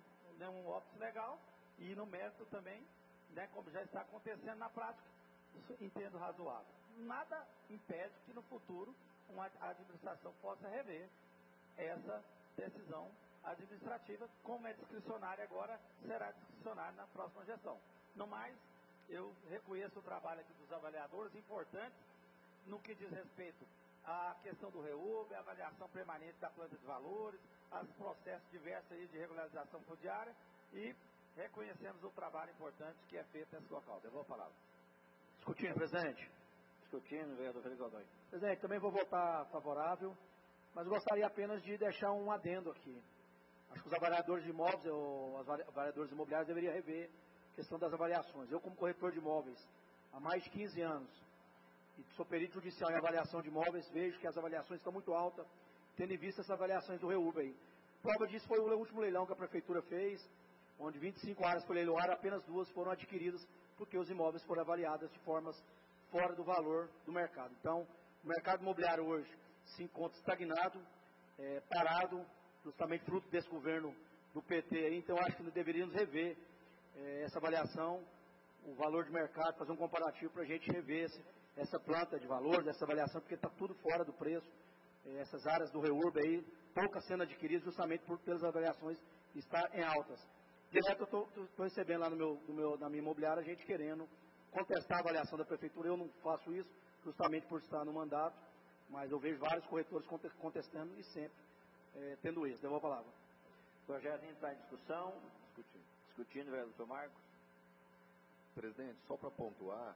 óbice legal e no mérito também, né, como já está acontecendo na prática, entendo razoável. Nada impede que no futuro a administração possa rever essa decisão administrativa, como é discricionária agora, será discricionária na próxima gestão. No mais, eu reconheço o trabalho aqui dos avaliadores, importante no que diz respeito à questão do REUB, a avaliação permanente da planta de valores, os processos diversos aí de regularização fundiária, e reconhecemos o trabalho importante que é feito nesse local. Devolvo a palavra. Discutindo, presidente. Discutindo, vereador Felipe Godoy. Presidente, também vou votar favorável, mas gostaria apenas de deixar um adendo aqui. Acho que os avaliadores de imóveis, ou os avaliadores imobiliários deveriam rever a questão das avaliações. Eu, como corretor de imóveis há mais de 15 anos, e sou perito judicial em avaliação de imóveis, vejo que as avaliações estão muito altas, tendo em vista essas avaliações do REUB aí. Prova disso foi o último leilão que a prefeitura fez, onde 25 áreas foi leiloar, apenas 2 foram adquiridas, porque os imóveis foram avaliados de formas fora do valor do mercado. Então, o mercado imobiliário hoje se encontra estagnado, parado, justamente fruto desse governo do PT aí. Então, acho que nós deveríamos rever essa avaliação, o valor de mercado, fazer um comparativo para a gente rever essa planta de valores, essa avaliação, porque está tudo fora do preço. Essas áreas do REURB aí, poucas sendo adquiridas justamente pelas avaliações estar em altas. Direto eu estou recebendo lá na minha imobiliária, a gente querendo contestar a avaliação da prefeitura. Eu não faço isso justamente por estar no mandato, mas eu vejo vários corretores contestando e sempre tendo isso. Devolvo a palavra. O projeto está em discussão. Discutindo, vereador Marcos. Presidente, só para pontuar,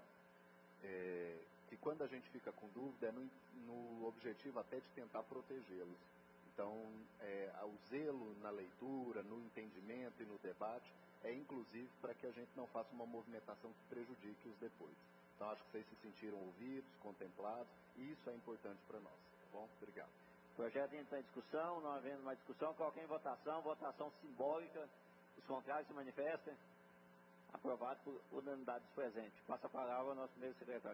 que quando a gente fica com dúvida é no objetivo até de tentar protegê-los. Então, o zelo na leitura, no entendimento e no debate é inclusive para que a gente não faça uma movimentação que prejudique-os depois. Então, acho que vocês se sentiram ouvidos, contemplados, e isso é importante para nós. Tá bom? Obrigado. O projeto entra em discussão, não havendo mais discussão, coloquei em votação simbólica. Os contrários se manifestem. Aprovado por unanimidade dos presentes. Passa a palavra ao nosso primeiro secretário.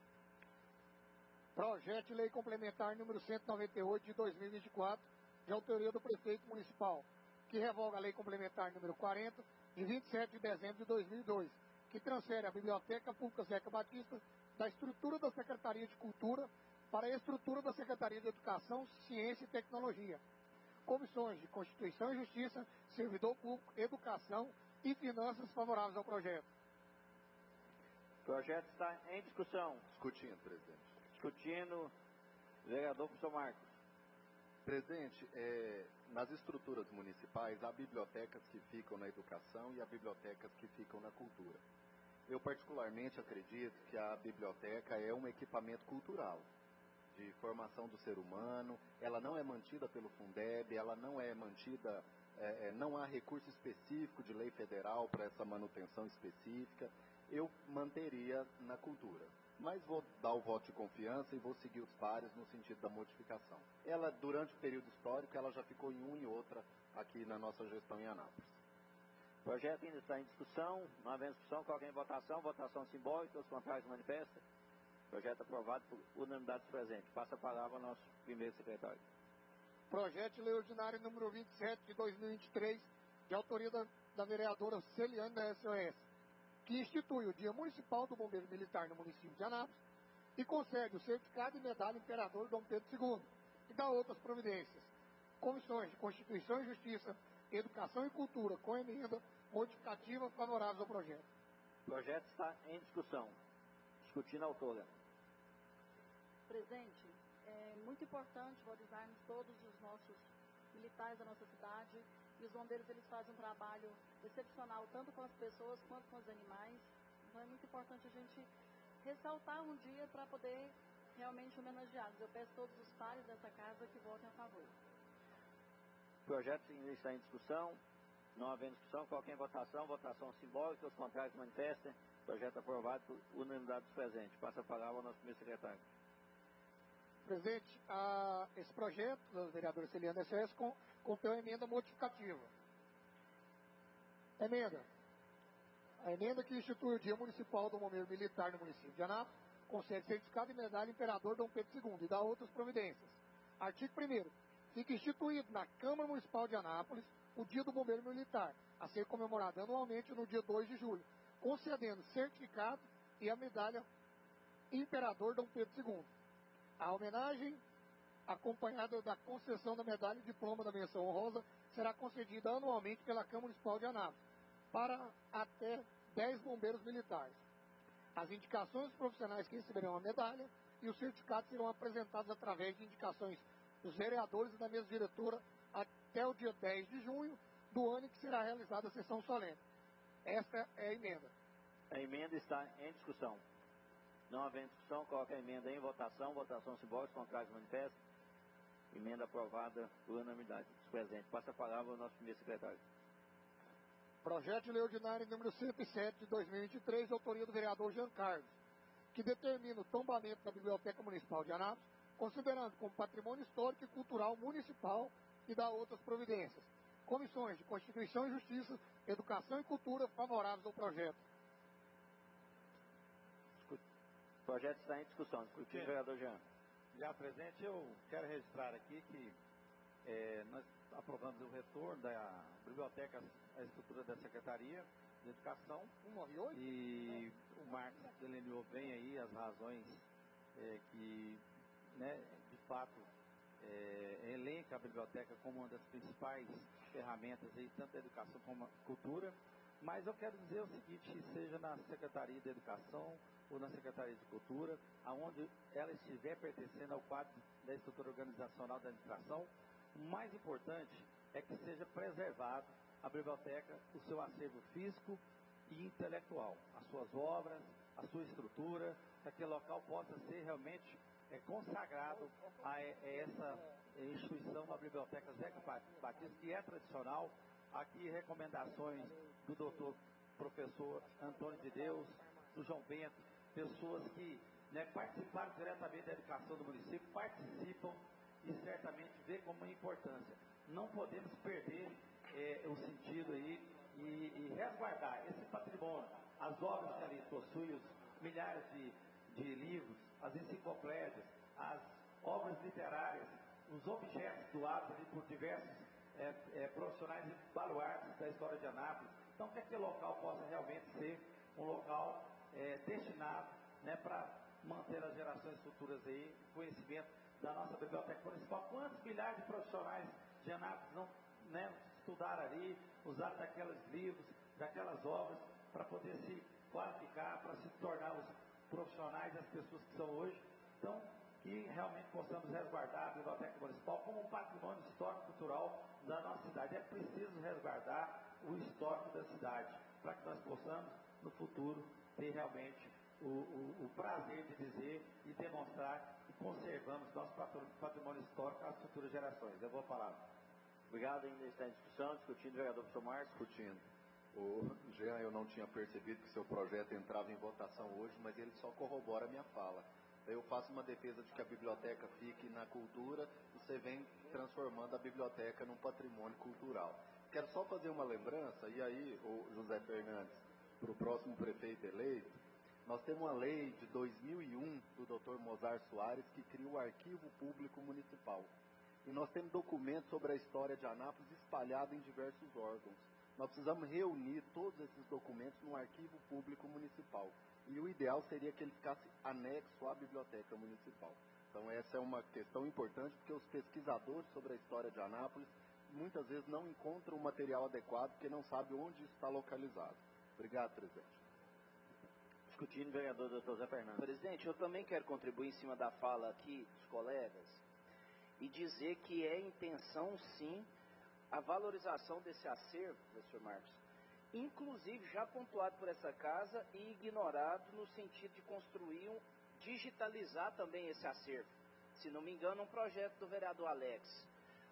Projeto de Lei Complementar número 198 de 2024, de autoria do Prefeito Municipal, que revoga a Lei Complementar número 40, de 27 de dezembro de 2002, que transfere a Biblioteca Pública Zeca Batista da estrutura da Secretaria de Cultura para a estrutura da Secretaria de Educação, Ciência e Tecnologia. Comissões de Constituição e Justiça, Servidor Público, Educação e Finanças favoráveis ao projeto. O projeto está em discussão. Discutindo, presidente. Discutindo, vereador professor Marcos. Presidente, nas estruturas municipais, há bibliotecas que ficam na educação e há bibliotecas que ficam na cultura. Eu particularmente acredito que a biblioteca é um equipamento cultural, de formação do ser humano. Ela não é mantida pelo Fundeb, ela não é mantida, não há recurso específico de lei federal para essa manutenção específica. Eu manteria na cultura. Mas vou dar o voto de confiança e vou seguir os pares no sentido da modificação. Ela, durante o período histórico, ela já ficou em uma e outra aqui na nossa gestão em Anápolis. O projeto ainda está em discussão, não havendo discussão, coloquem em votação, votação simbólica, os contrários manifestam. Projeto aprovado por unanimidade dos presentes. Passa a palavra ao nosso primeiro secretário. Projeto de Lei Ordinária número 27 de 2023, de autoria da vereadora Celiane da SOS, que institui o Dia Municipal do Bombeiro Militar no município de Anápolis e concede o certificado e medalha Imperador Dom Pedro II e dá outras providências. Comissões de Constituição e Justiça, Educação e Cultura, com emenda modificativa favoráveis ao projeto. O projeto está em discussão. Discutindo a autora. Presidente, é muito importante valorizarmos todos os nossos militares da nossa cidade, e os bombeiros eles fazem um trabalho excepcional tanto com as pessoas quanto com os animais. Então é muito importante a gente ressaltar um dia para poder realmente homenageá-los. Eu peço a todos os pares dessa casa que votem a favor. O projeto ainda está em discussão. Não havendo discussão, coloquem em votação. Votação simbólica. Os contrários manifestem. Projeto aprovado por unanimidade dos presentes. Passa a palavra ao nosso primeiro secretário. Presidente, esse projeto da vereadora Celiane da SOS contém uma emenda modificativa. A emenda que institui o Dia Municipal do Bombeiro Militar no município de Anápolis concede certificado e medalha Imperador Dom Pedro II e dá outras providências. Artigo 1º. Fica instituído na Câmara Municipal de Anápolis o Dia do Bombeiro Militar, a ser comemorado anualmente no dia 2 de julho, concedendo certificado e a medalha Imperador Dom Pedro II. A homenagem, acompanhada da concessão da medalha e diploma da menção honrosa, será concedida anualmente pela Câmara Municipal de Anápolis, para até 10 bombeiros militares. As indicações dos profissionais que receberão a medalha e os certificados serão apresentados através de indicações dos vereadores e da mesa diretora até o dia 10 de junho do ano em que será realizada a sessão solene. Esta é a emenda. A emenda está em discussão. Não havendo discussão, coloca a emenda em votação. Votação simbólica, contrários manifestos. Emenda aprovada por unanimidade dos presentes. Passa a palavra ao nosso primeiro secretário. Projeto de Lei Ordinária número 107 de 2023, de autoria do vereador Jean Carlos, que determina o tombamento da Biblioteca Municipal de Anápolis, considerando como patrimônio histórico e cultural municipal e dá outras providências. Comissões de Constituição e Justiça, Educação e Cultura favoráveis ao projeto. O projeto está em discussão. Discutindo, vereador Jean. Já presente, eu quero registrar aqui que nós aprovamos o retorno da biblioteca à estrutura da Secretaria de Educação. E o Marcos delineou bem aí as razões que, de fato, elenca a biblioteca como uma das principais ferramentas aí, tanto da educação como da cultura. Mas eu quero dizer o seguinte, seja na Secretaria de Educação ou na Secretaria de Cultura, aonde ela estiver pertencendo ao quadro da estrutura organizacional da administração, o mais importante é que seja preservado a biblioteca, o seu acervo físico e intelectual, as suas obras, a sua estrutura, para que o local possa ser realmente consagrado a essa instituição da Biblioteca Zeca Batista, que é tradicional. Aqui recomendações do doutor professor Antônio de Deus, do João Bento, pessoas que participaram diretamente da educação do município, participam e certamente vê como é importância. Não podemos perder o sentido aí e resguardar esse patrimônio, as obras que ali possuem, os milhares de livros, as enciclopédias, as obras literárias, os objetos doados ali por diversos profissionais e baluartes da história de Anápolis. Então, que aquele local possa realmente ser um local destinado para manter as gerações futuras aí, conhecimento da nossa biblioteca municipal. Quantos milhares de profissionais de Anápolis não estudaram ali, usaram daqueles livros, daquelas obras, para poder se qualificar para se tornar os profissionais, as pessoas que são hoje. Então, que realmente possamos resguardar a Biblioteca Municipal como um patrimônio histórico-cultural da nossa cidade. É preciso resguardar o histórico da cidade, para que nós possamos, no futuro, ter realmente o prazer de dizer e demonstrar que conservamos nosso patrimônio histórico às futuras gerações. Eu vou falar. Obrigado. Ainda está em discussão, discutindo, vereador professor Marcos. Discutindo. Jean, eu não tinha percebido que seu projeto entrava em votação hoje, mas ele só corrobora a minha fala. Eu faço uma defesa de que a biblioteca fique na cultura e você vem transformando a biblioteca num patrimônio cultural. Quero só fazer uma lembrança, e aí, o José Fernandes, para o próximo prefeito eleito, nós temos uma lei de 2001 do Dr. Mozart Soares que cria o Arquivo Público Municipal. E nós temos documentos sobre a história de Anápolis espalhados em diversos órgãos. Nós precisamos reunir todos esses documentos no Arquivo Público Municipal. E o ideal seria que ele ficasse anexo à Biblioteca Municipal. Então essa é uma questão importante, porque os pesquisadores sobre a história de Anápolis muitas vezes não encontram o material adequado, porque não sabem onde está localizado. Obrigado, presidente. Discutindo, vereador Dr. Zé Fernandes. Presidente, eu também quero contribuir em cima da fala aqui dos colegas e dizer que é intenção, sim, a valorização desse acervo, professor Marcos, inclusive já pontuado por essa casa e ignorado no sentido de construir, digitalizar também esse acervo. Se não me engano, um projeto do vereador Alex.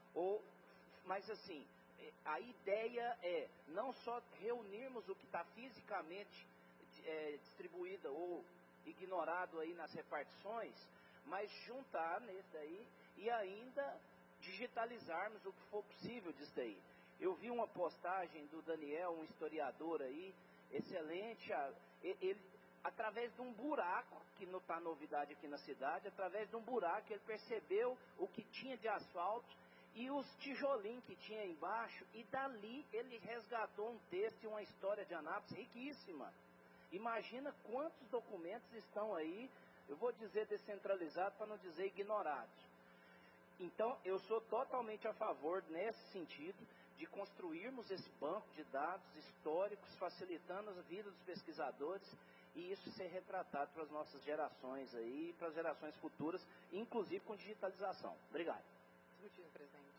Mas assim, a ideia é não só reunirmos o que está fisicamente distribuído ou ignorado aí nas repartições, mas juntar nesse daí e ainda digitalizarmos o que for possível disso daí. Eu vi uma postagem do Daniel, um historiador aí, excelente, ele, através de um buraco, que não está novidade aqui na cidade, através de um buraco ele percebeu o que tinha de asfalto e os tijolinhos que tinha embaixo, e dali ele resgatou um texto e uma história de Anápolis riquíssima. Imagina quantos documentos estão aí, eu vou dizer descentralizados para não dizer ignorados. Então, eu sou totalmente a favor, nesse sentido, de construirmos esse banco de dados históricos, facilitando a vida dos pesquisadores, e isso ser retratado para as nossas gerações aí, para as gerações futuras, inclusive com digitalização. Obrigado. Discutindo, presidente.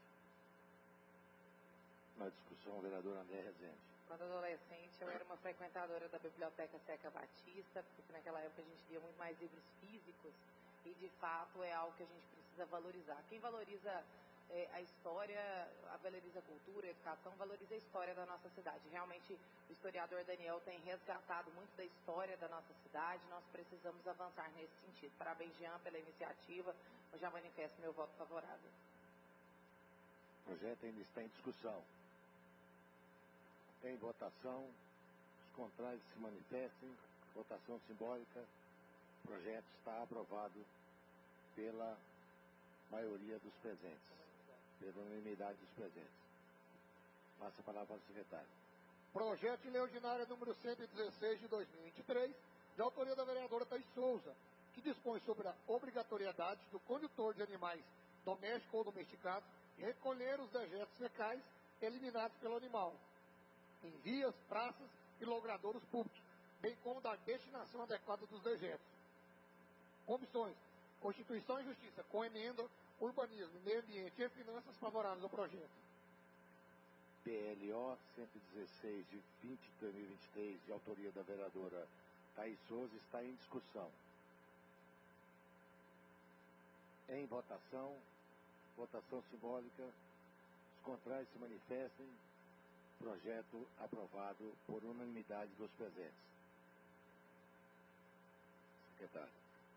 Na discussão, o vereador André Rezende. Quando adolescente, eu era uma frequentadora da Biblioteca Seca Batista, porque naquela época a gente via muito mais livros físicos, e de fato é algo que a gente precisa valorizar. Quem valoriza a história, valoriza a cultura, a educação, valoriza a história da nossa cidade. Realmente, o historiador Daniel tem resgatado muito da história da nossa cidade, nós precisamos avançar nesse sentido. Parabéns, Jean, pela iniciativa, eu já manifesto meu voto favorável. O projeto ainda está em discussão. Em votação, os contrários se manifestem. Votação simbólica. O projeto está aprovado pela maioria dos presentes, pela unanimidade dos presentes. Passa a palavra para o secretário. Projeto de lei ordinária número 116 de 2023, de autoria da vereadora Thaís Souza, que dispõe sobre a obrigatoriedade do condutor de animais domésticos ou domesticados recolher os dejetos fecais eliminados pelo animal em vias, praças e logradouros públicos, bem como da destinação adequada dos dejetos. Comissões: Constituição e Justiça, com emenda, Urbanismo, Meio Ambiente e Finanças favoráveis ao projeto. PLO 116 de 20 de 2023, de autoria da vereadora Thaís Souza, está em discussão. Em votação, votação simbólica, os contrários se manifestem. Projeto aprovado por unanimidade dos presentes. Secretário.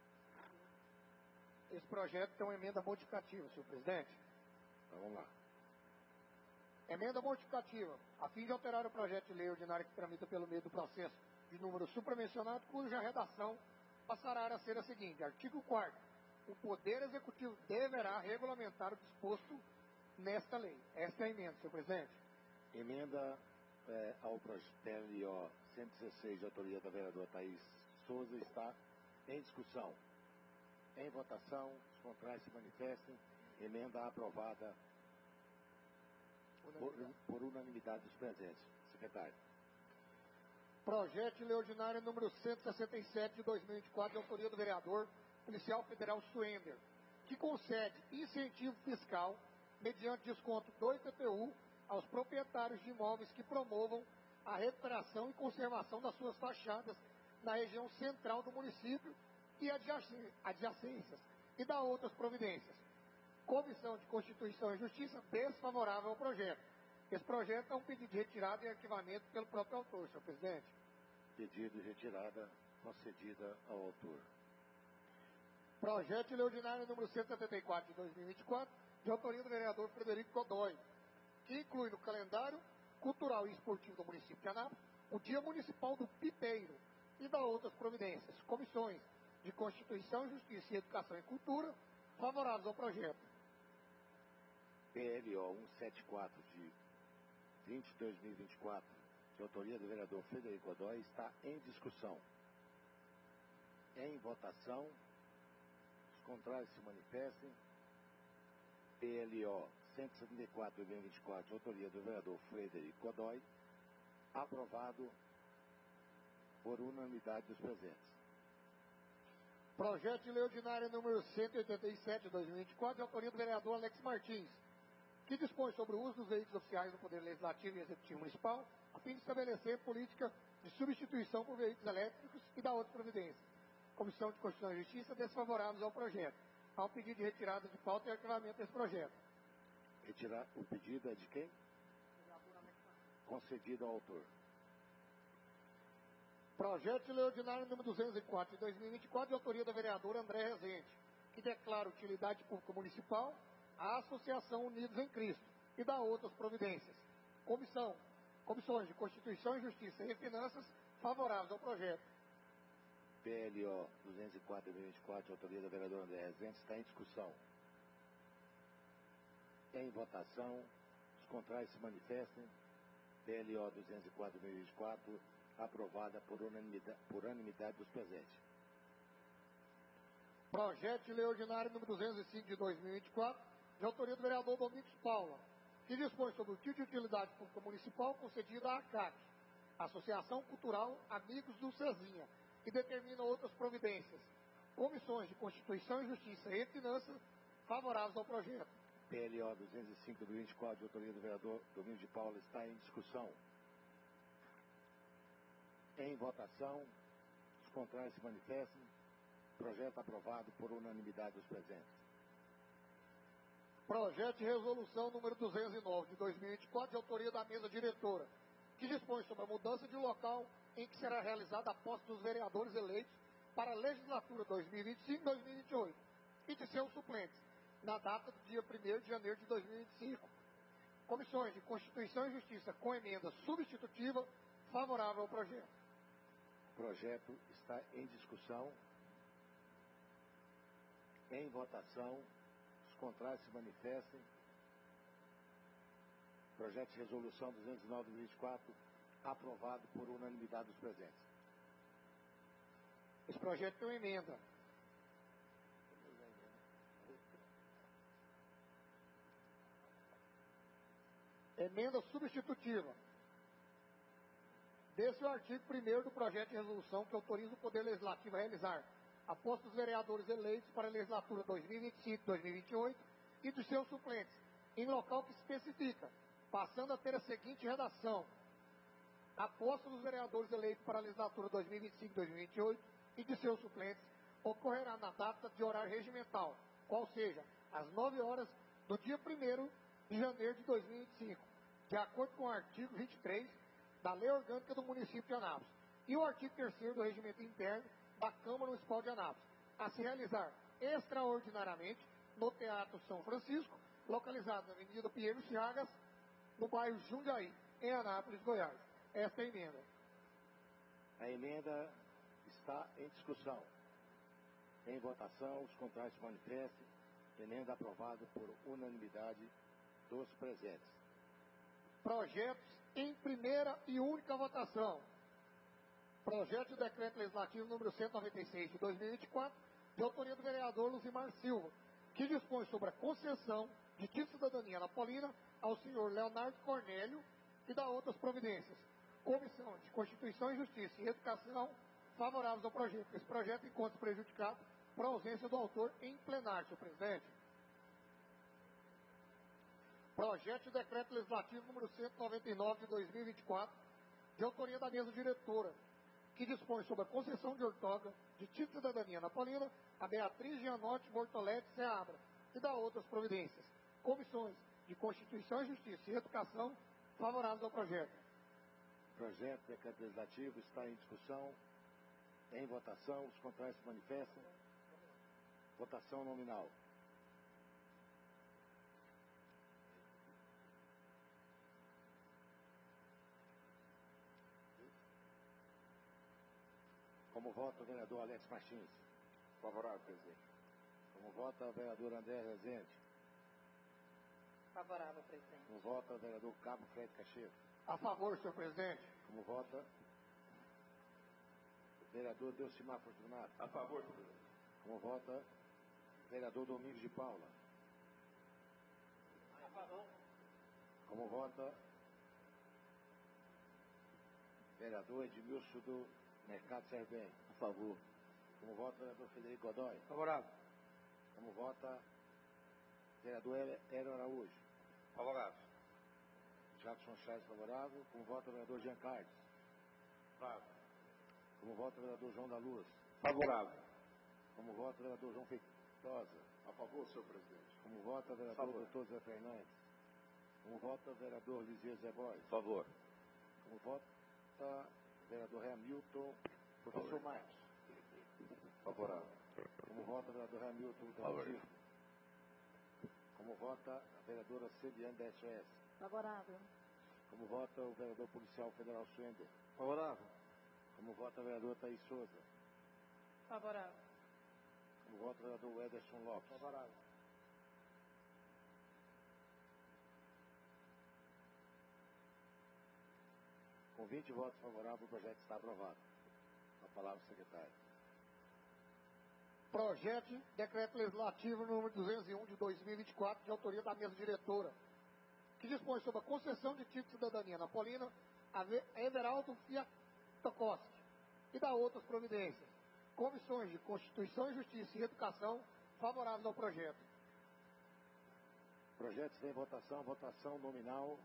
Esse projeto tem uma emenda modificativa, senhor presidente. Então, vamos lá. Emenda modificativa, a fim de alterar o projeto de lei ordinário que tramita pelo meio do processo de número supramencionado, cuja redação passará a ser a seguinte: artigo 4º. O Poder Executivo deverá regulamentar o disposto nesta lei. Esta é a emenda, senhor presidente. Emenda ao projeto PLO 116, de autoria da vereadora Thaís Souza, está em discussão. Em votação, os contrários se manifestem. Emenda aprovada por unanimidade dos presentes. Secretário. Projeto de lei ordinária número 167 de 2024, de autoria do vereador policial federal Suender, que concede incentivo fiscal mediante desconto do IPTU aos proprietários de imóveis que promovam a recuperação e conservação das suas fachadas na região central do município e adjacências, e dá outras providências. Comissão de Constituição e Justiça desfavorável ao projeto. Esse projeto é um pedido de retirada e arquivamento pelo próprio autor, senhor presidente. Pedido de retirada concedida ao autor. Projeto de lei ordinário número 174 de 2024, de autoria do vereador Frederico Godoy, que inclui no calendário cultural e esportivo do município de Anápolis o Dia Municipal do Pipeiro e dá outras providências. Comissões de Constituição, Justiça e Educação e Cultura favoráveis ao projeto. PLO 174 de 20 de 2024, de autoria do vereador Frederico Godoy, está em discussão. Em votação. Os contrários se manifestem. PLO 174 de 2024, de autoria do vereador Frederico Godoy, aprovado por unanimidade dos presentes. Projeto de lei ordinária número 187 de 2024, de autoria do vereador Alex Martins, que dispõe sobre o uso dos veículos oficiais do Poder Legislativo e Executivo Municipal, a fim de estabelecer política de substituição por veículos elétricos e da outra providência. Comissão de Constituição e Justiça desfavoráveis ao projeto. Há um pedido de retirada de pauta e arquivamento desse projeto. Retirar o pedido é de quem? Concedido ao autor. Projeto de lei ordinário número 204 de 2024, de autoria da vereadora André Rezende, que declara utilidade pública municipal à Associação Unidos em Cristo e dá outras providências. Comissões de Constituição e Justiça e Finanças favoráveis ao projeto. PLO 204 de 2024, de autoria da vereadora André Rezende, está em discussão. Em votação. Os contrários se manifestem. PLO 204 de 2024, aprovada por unanimidade dos presentes. Projeto de lei ordinário número 205 de 2024, de autoria do vereador Domingos Paula, que dispõe sobre o título de utilidade pública municipal concedido à ACAC, Associação Cultural Amigos do Cezinha, e determina outras providências. Comissões de Constituição e Justiça e Finanças favoráveis ao projeto. PLO 205 de 2024, de autoria do vereador Domingos de Paula, está em discussão. Em votação. Os contrários se manifestem. Projeto aprovado por unanimidade dos presentes. Projeto de resolução número 209 de 2024, de autoria da mesa diretora, que dispõe sobre a mudança de local em que será realizada a posse dos vereadores eleitos para a legislatura 2025-2028 e de seus suplentes, na data do dia 1º de janeiro de 2025. Comissões de Constituição e Justiça com emenda substitutiva favorável ao projeto. O projeto está em discussão. Em votação. Os contrários se manifestem. Projeto de resolução 209 de 2024, aprovado por unanimidade dos presentes. Esse projeto tem uma emenda. Emenda substitutiva. Desse é o artigo 1º do projeto de resolução que autoriza o Poder Legislativo a realizar a posse dos vereadores eleitos para a legislatura 2025-2028 e dos seus suplentes, em local que especifica, passando a ter a seguinte redação: a posse dos vereadores eleitos para a legislatura 2025-2028 e de seus suplentes ocorrerá na data de horário regimental, qual seja, às 9 horas do dia 1º de janeiro de 2025, de acordo com o artigo 23 da Lei Orgânica do Município de Anápolis e o artigo 3º do Regimento Interno da Câmara Municipal de Anápolis, a se realizar extraordinariamente no Teatro São Francisco, localizado na Avenida Pinheiro Chagas, no bairro Jundiaí, em Anápolis, Goiás. Esta é a emenda. A emenda está em discussão. Em votação. Os contrários se manifestem. Emenda aprovada por unanimidade dos presentes. Projetos em primeira e única votação. Projeto de Decreto Legislativo número 196 de 2024, de autoria do vereador Luzimar Silva, que dispõe sobre a concessão de título de cidadania napolina ao senhor Leonardo Cornélio e dá outras providências. Comissão de Constituição e Justiça e Educação, favoráveis ao projeto. Esse projeto encontra prejudicado por ausência do autor em plenário, senhor presidente. Projeto de Decreto Legislativo número 199 de 2024, de autoria da mesa diretora, que dispõe sobre a concessão de outorga de título de cidadania napolina a Beatriz Gianotti Bortoletti Seabra e da outras providências. Comissões de Constituição e Justiça e Educação, favoráveis ao projeto. Projeto de decreto legislativo está em discussão, em votação. Os contrários se manifestam. Votação nominal. Como vota o vereador Alex Martins? Favorável, presidente. Como vota o vereador André Rezende? Favorável, presidente. Como vota o vereador Cabo Fred Cacheiro? A favor, senhor presidente. Como vota o vereador Delcimar Fortunato? A favor, presidente. Como vota o vereador Domingos de Paula? A favor. Como vota o vereador Edmilson do Mercado Servém? A favor. Como vota o vereador Frederico Godoy? Favorável. Como vota o vereador Hélio Araújo? Favorável. Jackson Chaves, favorável. Como vota o vereador Jean Carlos? Favorável. Como vota o vereador João da Luz? Favorável. Como vota o vereador João Feitosa? A favor, senhor presidente. Como vota o vereador Dr. Zé Fernandes? Como vota o vereador Liseu Zé Boys? Favor. Como vota o vereador Hamilton, professor Marcos? Favorável. Como vota o vereador Hamilton Favorável. Como vota a vereadora Celiane da SOS? Favorável. Como vota o vereador policial federal Swender? Favorável. Como vota o vereador Thaís Souza? Favorável. Como vota o vereador Ederson Lopes? Favorável. Com 20 votos favoráveis, o projeto está aprovado. A palavra ao secretário. Projeto de Decreto Legislativo número 201 de 2024, de autoria da mesa diretora, que dispõe sobre a concessão de título de cidadania napolina a Everaldo Fiatokoski e da outras providências. Comissões de Constituição e Justiça e Educação, favoráveis ao projeto. Projeto está em votação, votação nominal.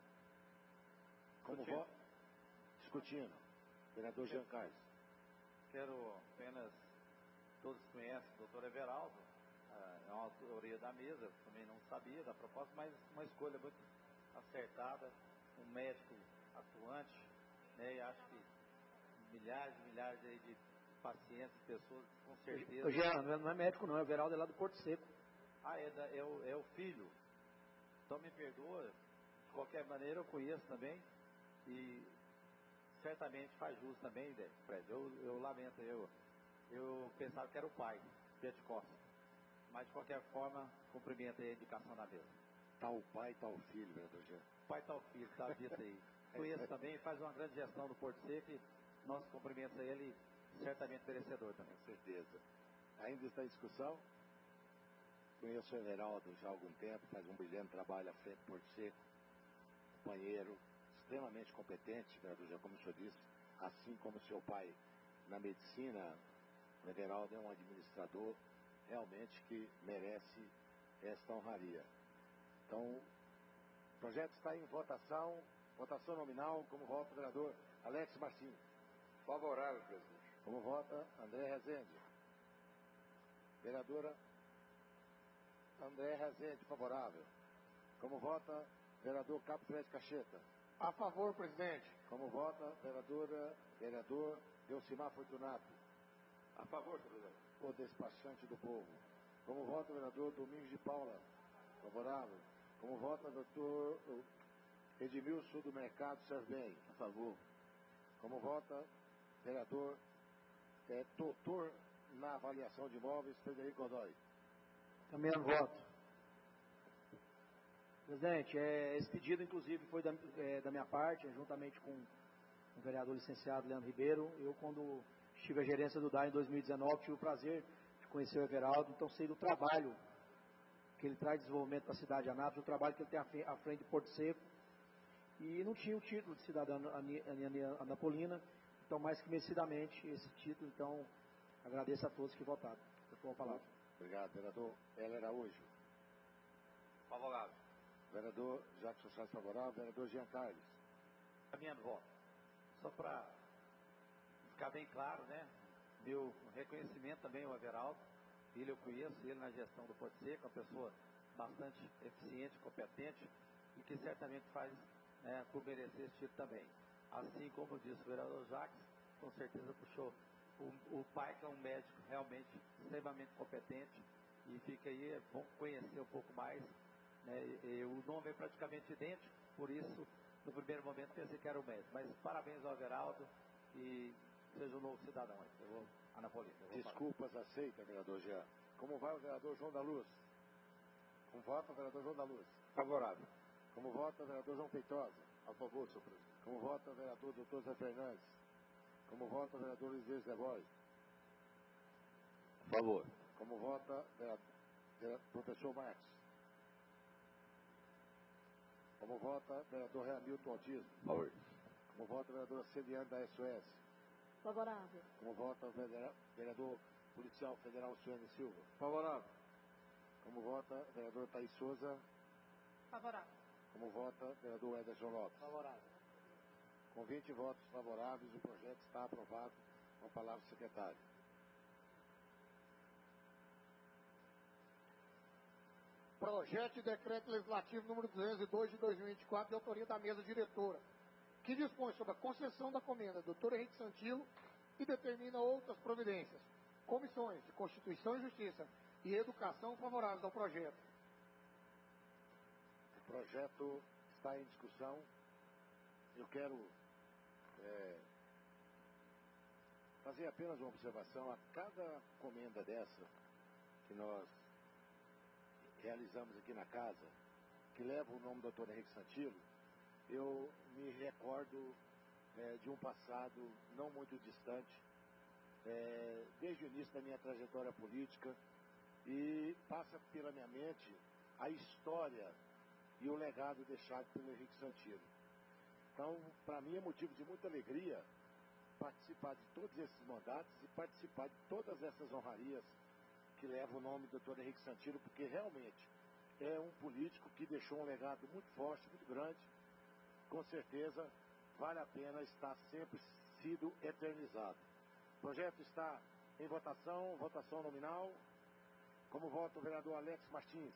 Como voto? Discutindo. Vereador Jean Carlos. Quero apenas, todos conhecem o doutor Everaldo, é uma autoria da mesa, também não sabia da proposta, mas uma escolha muito acertada, um médico atuante, né, e acho que milhares e milhares aí de pacientes, pessoas, com certeza. O Jean, não é médico não, é o Everaldo, é lá do Porto Seco. Ah, é o filho. Então me perdoa, de qualquer maneira eu conheço também, e certamente faz jus também, Fred. Eu lamento, eu pensava que era o pai, Pedro Costa. Mas de qualquer forma, cumprimento aí a indicação da mesa. Tal pai, tal filho, vereador Jean. Pai, tal filho, tá dito aí. Conheço também, faz uma grande gestão do Porto Seco, e nossos cumprimentos a ele, certamente merecedor também. Com certeza. Ainda está em discussão? Conheço o Everaldo já há algum tempo, faz um brilhante trabalho à frente do Porto Seco, companheiro, extremamente competente, vereador Jean, como o senhor disse, assim como seu pai na medicina. O Everaldo é um administrador realmente que merece esta honraria. Então, o projeto está em votação, votação nominal. Como vota o vereador Alex Martins? Favorável, presidente. Como vota André Rezende? Vereadora André Rezende, favorável. Como vota vereador Cabo Fred Cacheta? A favor, presidente. Como vota vereador Delcimar Fortunato? A favor, presidente. O despachante do povo. Como vota o vereador Domingos de Paula? Favorável. Como vota o doutor Edmilson do Mercado Servém? A favor. Como vota vereador doutor na avaliação de imóveis, Frederico Godoy? Também não voto. Presidente, esse pedido, inclusive, foi da minha parte, juntamente com o vereador licenciado Leandro Ribeiro. Eu, quando estive à gerência do DAI em 2019, tive o prazer de conhecer o Everaldo, então sei do trabalho que ele traz de desenvolvimento para a cidade de Anápolis, o trabalho que ele tem à frente de Porto Seco. e não tinha o título de cidadã anapolina, então mais que merecidamente esse título, então agradeço a todos que votaram. Com a palavra. Obrigado, vereador Hélio Araújo. Favorável. Vereador Jackson Salles, favorável. Vereador Jean Carlos. Caminhando voto. Só para ficar bem claro, né? Meu reconhecimento também ao Everaldo. Ele eu conheço, ele na gestão do Pode Ser, uma pessoa bastante eficiente, competente e que certamente faz por merecer esse título também. Assim como disse o vereador Jacques, com certeza puxou o pai, que é um médico realmente extremamente competente, e fica aí, é bom conhecer um pouco mais, né? E o nome é praticamente idêntico, por isso, no primeiro momento, pensei que era o médico. Mas parabéns ao Everaldo e seja um novo cidadão. Eu vou, Anapolina. Desculpas aceita, vereador Jean. Como vai o vereador João da Luz? Como vota o vereador João da Luz? Favorável. Como vota o vereador João Feitosa? A favor, senhor presidente. Como vota o vereador Dr. Zé Fernandes? Como vota o vereador Luiz Zé Bois? A favor. Como vota o professor Marcos? Como vota o vereador Hamilton Autismo? A favor. Como vota a vereadora Celiane da SOS? Favorável. Como vota o vereador policial federal Suene Silva? Favorável. Como vota o vereador Thaís Souza? Favorável. Como vota o vereador Ederson Lopes? Favorável. Com 20 votos favoráveis, o projeto está aprovado. Com a palavra, secretário. Projeto de decreto legislativo número 202 de 2024, de autoria da mesa diretora, que dispõe sobre a concessão da comenda do Dr. Henrique Santilo e determina outras providências. Comissões de Constituição e Justiça e Educação favoráveis ao projeto. O projeto está em discussão. Eu quero fazer apenas uma observação. A cada comenda dessa que nós realizamos aqui na casa, que leva o nome do Dr. Henrique Santilo, eu me recordo de um passado não muito distante, desde o início da minha trajetória política, e passa pela minha mente a história e o legado deixado pelo Henrique Santilo. Então, para mim é motivo de muita alegria participar de todos esses mandatos e participar de todas essas honrarias que levam o nome do Dr. Henrique Santilo, porque realmente é um político que deixou um legado muito forte, muito grande. Com certeza vale a pena estar sempre sido eternizado. O projeto está em votação, votação nominal. Como vota o vereador Alex Martins?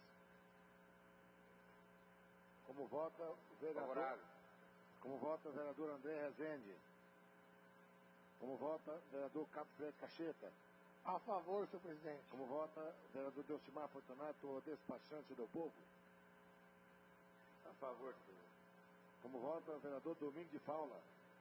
Como vota o vereador... Favorável. Como vota o vereador André Rezende? Como vota o vereador Cabo Fred Cacheta? A favor, senhor presidente. Como vota o vereador Delcimar Fortunato, o despachante do povo? A favor, senhor. Como vota o vereador Domingo de Paula?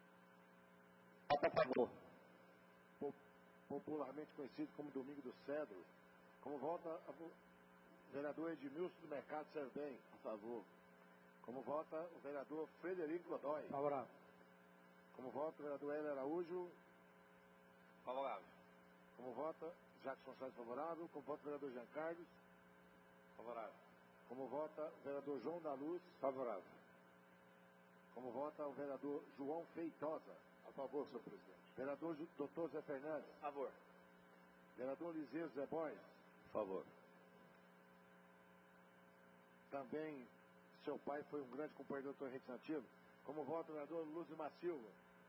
A favor. Popularmente conhecido como Domingo do Cedro. Como vota o vereador Edmilson do Mercado Servém? A favor. Como vota o vereador Frederico Godoy? Favorável. Como vota o vereador Hélio Araújo? Favorável. Como vota Jackson Salles, favorável. Como vota o vereador Jean Carlos? Favorável. Como vota o vereador João da Luz? Favorável. Como vota o vereador João Feitosa? A favor, senhor presidente. Vereador Dr. Zé Fernandes? A favor. Vereador Liseu Zé Bois? Favor. Também seu pai foi um grande companheiro do Dr. Henrique Santilo. Como vota o vereador Luzimar Silva?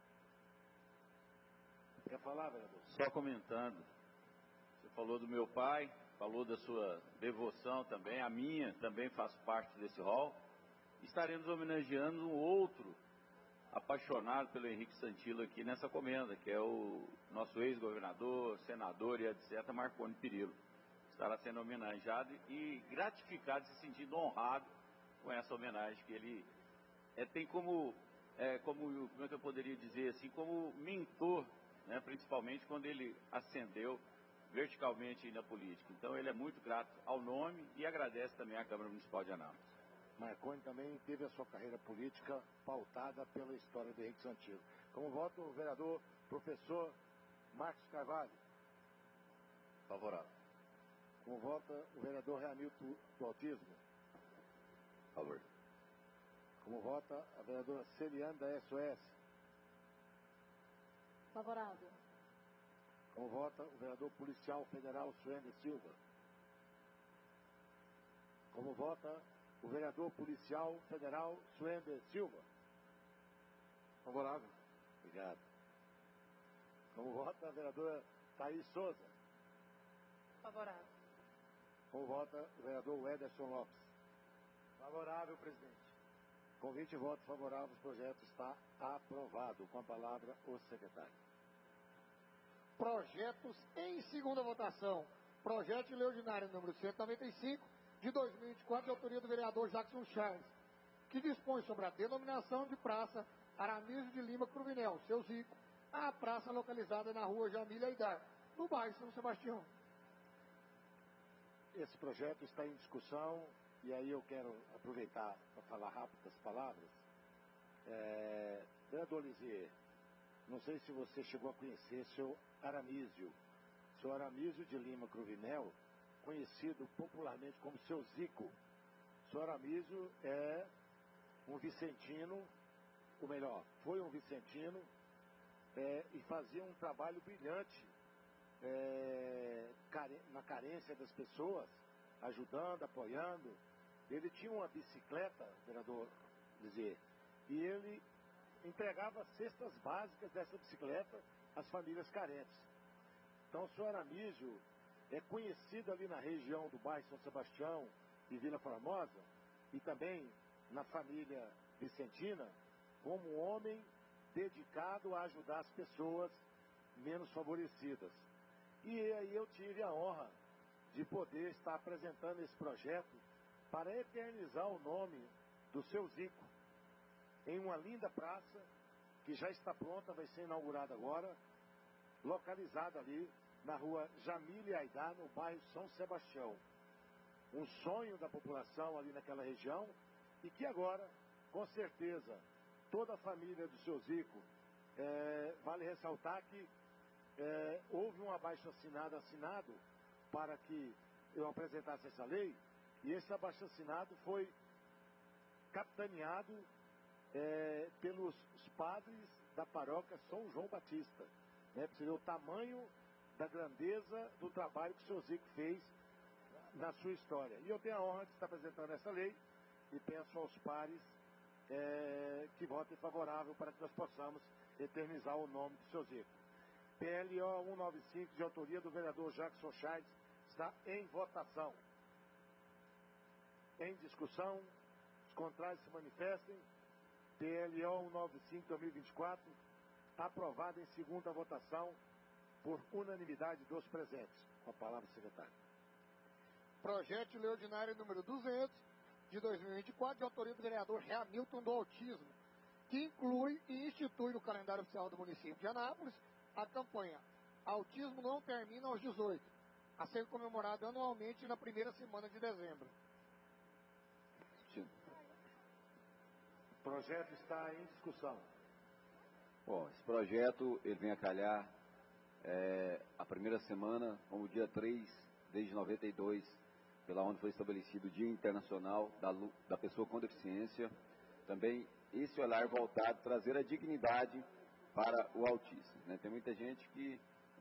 Quer falar, vereador? Só comentando. Você falou do meu pai, falou da sua devoção também. A minha também faz parte desse rol. Estaremos homenageando um outro apaixonado pelo Henrique Santilo aqui nessa comenda, que é o nosso ex-governador, senador e etc., Marconi Perillo. Estará sendo homenageado e gratificado, se sentindo honrado com essa homenagem que ele tem como é que eu poderia dizer assim, como mentor, né, principalmente quando ele ascendeu verticalmente na política. Então ele é muito grato ao nome e agradece também à Câmara Municipal de Anápolis. Marconi também teve a sua carreira política pautada pela história do Henrique Santilo. Como vota o vereador professor Marcos Carvalho? Favorável. Como vota o vereador Hamilton do Autismo? Favor. Como vota a vereadora Celiane da SOS? Favorável. Como vota o vereador policial federal Suender Silva? Como vota o vereador policial federal Suender Silva? Favorável. Obrigado. Como vota a vereadora Thaís Souza? Favorável. Como vota o vereador Ederson Lopes? Favorável, presidente. Com 20 votos favoráveis, o projeto está aprovado. Com a palavra, o secretário. Projetos em segunda votação. Projeto de lei ordinária número 195, de 2024, de autoria do vereador Jackson Charles, que dispõe sobre a denominação de praça Aramísio de Lima Cruvinel, seu Zico, a praça localizada na rua Jamília Aidar, no bairro São Sebastião. Esse projeto está em discussão, e aí eu quero aproveitar para falar rápidas palavras. Vereador Lisier, não sei se você chegou a conhecer seu Aramísio de Lima Cruvinel, conhecido popularmente como seu Zico. Seu Aramísio é um vicentino, ou melhor, foi um vicentino, e fazia um trabalho brilhante na carência das pessoas, ajudando, apoiando. Ele tinha uma bicicleta, vereador Lisier, e ele entregava cestas básicas dessa bicicleta às famílias carentes. Então o senhor Aramísio é conhecido ali na região do bairro São Sebastião e Vila Formosa, e também na família vicentina, como um homem dedicado a ajudar as pessoas menos favorecidas. E aí eu tive a honra de poder estar apresentando esse projeto para eternizar o nome do seu Zico em uma linda praça que já está pronta, vai ser inaugurada agora, localizada ali na rua Jamília Aidar, no bairro São Sebastião. Um sonho da população ali naquela região, e que agora, com certeza, toda a família do seu Zico, vale ressaltar que houve um abaixo-assinado para que eu apresentasse essa lei, e esse abaixo-assinado foi capitaneado pelos padres da paróquia São João Batista, para você ver o tamanho da grandeza do trabalho que o seu Zico fez na sua história. E eu tenho a honra de estar apresentando essa lei, e peço aos pares que votem favorável para que nós possamos eternizar o nome do seu Zico. PLO 195, de autoria do vereador Jackson Charles, está em votação. Em discussão, os contrários se manifestem. PLO 195 2024, aprovado em segunda votação por unanimidade dos presentes. Com a palavra, secretário. Projeto de lei ordinária número 200, de 2024, de autoria do vereador Hamilton do Autismo, que inclui e institui no calendário oficial do município de Anápolis a campanha Autismo Não Termina aos 18, a ser comemorada anualmente na primeira semana de dezembro. O projeto está em discussão. Bom, esse projeto ele vem a calhar a primeira semana, como dia 3, desde 92, pela onde foi estabelecido o Dia Internacional da Pessoa com Deficiência. Também esse olhar voltado a trazer a dignidade para o autista, né? Tem muita gente que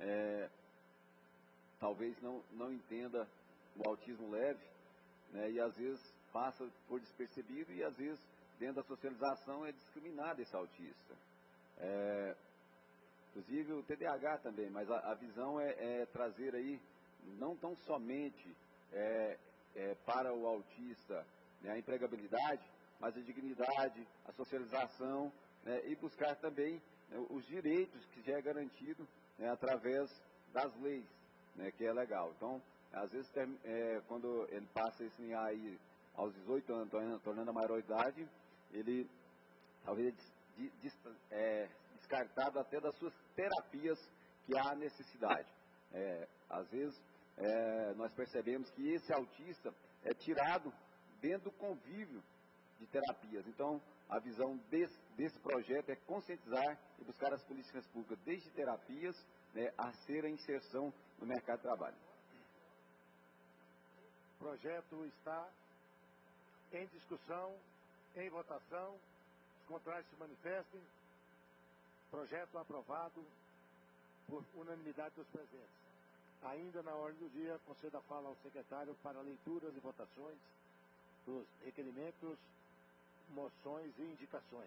talvez não entenda o autismo leve, né? E às vezes passa por despercebido, e às vezes dentro da socialização é discriminado esse autista. Inclusive o TDAH também, mas a visão é trazer aí não tão somente para o autista, né, a empregabilidade, mas a dignidade, a socialização, né, e buscar também os direitos que já é garantido, né, através das leis, né, que é legal. Então, às vezes, quando ele passa esse limiar aí aos 18 anos, tornando a maioridade, ele talvez descartado até das suas terapias que há necessidade. Às vezes, nós percebemos que esse autista é tirado dentro do convívio de terapias. Então, a visão desse projeto é conscientizar e buscar as políticas públicas, desde terapias, né, a ser a inserção no mercado de trabalho. O projeto está em discussão. Em votação. Os contrários se manifestem. Projeto aprovado por unanimidade dos presentes. Ainda na ordem do dia, concedo a fala ao secretário para leituras e votações dos requerimentos, moções e indicações.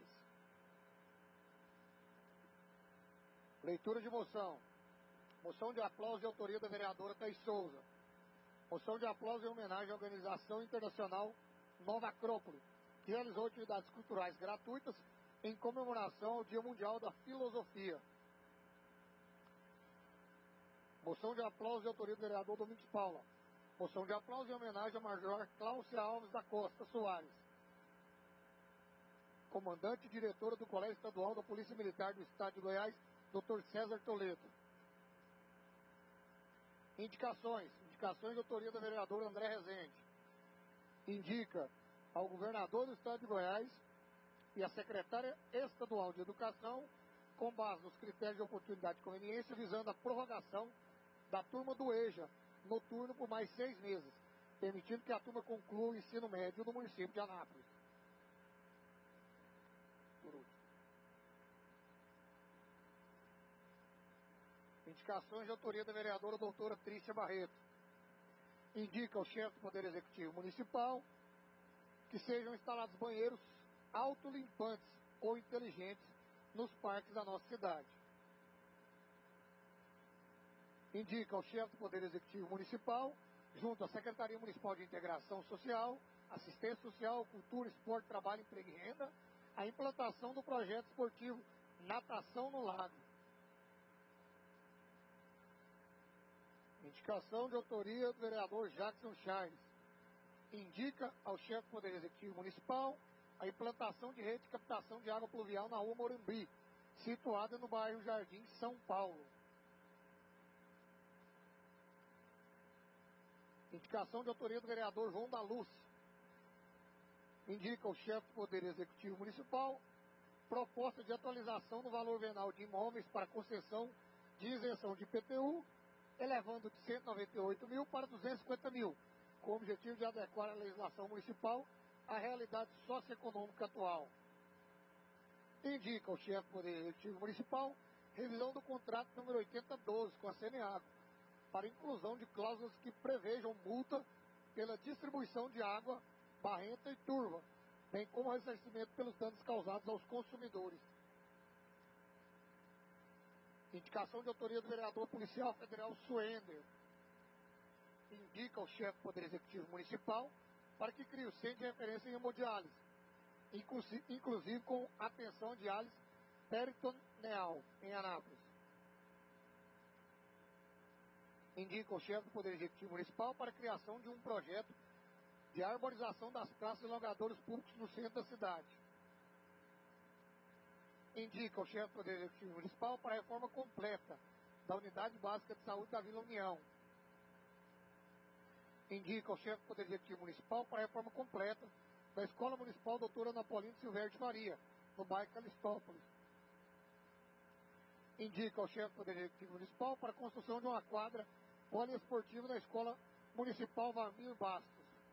Leitura de moção. Moção de aplauso de autoria da vereadora Thaís Souza. Moção de aplauso em homenagem à Organização Internacional Nova Acrópole, que realizou atividades culturais gratuitas em comemoração ao Dia Mundial da Filosofia. Moção de aplauso de autoria do vereador Domingos Paula. Moção de aplauso em homenagem ao Major Cláudia Alves da Costa Soares, comandante e diretora do Colégio Estadual da Polícia Militar do Estado de Goiás, Dr. César Toledo. Indicações. Indicações de autoria da vereadora André Rezende. Indica ao governador do Estado de Goiás e à secretária estadual de Educação, com base nos critérios de oportunidade e conveniência, visando a prorrogação da turma do EJA noturno por mais 6 meses, permitindo que a turma conclua o ensino médio no município de Anápolis. Por último. Indicações de autoria da vereadora doutora Trícia Barreto. Indica ao chefe do Poder Executivo Municipal que sejam instalados banheiros autolimpantes ou inteligentes nos parques da nossa cidade. Indica ao chefe do Poder Executivo Municipal, junto à Secretaria Municipal de Integração Social, Assistência Social, Cultura, Esporte, Trabalho, Emprego e Renda, a implantação do projeto esportivo Natação no Lago. Indicação de autoria do vereador Jackson Charles. Indica ao chefe do Poder Executivo Municipal a implantação de rede de captação de água pluvial na rua Morumbi, situada no bairro Jardim, São Paulo. Indicação de autoria do vereador João da Luz. Indica ao chefe do Poder Executivo Municipal proposta de atualização do valor venal de imóveis para concessão de isenção de IPTU, elevando de 198 mil para 250 mil, com o objetivo de adequar a legislação municipal à realidade socioeconômica atual. Indica ao chefe do Poder Executivo Municipal revisão do contrato número 8012 com a CNEAGO, para inclusão de cláusulas que prevejam multa pela distribuição de água barrenta e turva, bem como ressarcimento pelos danos causados aos consumidores. Indicação de autoria do vereador policial federal Suender. Indica ao chefe do Poder Executivo Municipal para que crie o centro de referência em hemodiálise, inclusive com atenção à diálise peritoneal em Anápolis. Indica ao chefe do Poder Executivo Municipal para a criação de um projeto de arborização das praças e alongadouros públicos no centro da cidade. Indica ao chefe do Poder Executivo Municipal para a reforma completa da Unidade Básica de Saúde da Vila União. Indica ao chefe do Poder Executivo Municipal para a reforma completa da Escola Municipal Doutora Ana Paulina Silvério de Faria, no bairro Calistópolis. Indica ao chefe do Poder Executivo Municipal para a construção de uma quadra poliesportiva na Escola Municipal Valmir Bastos.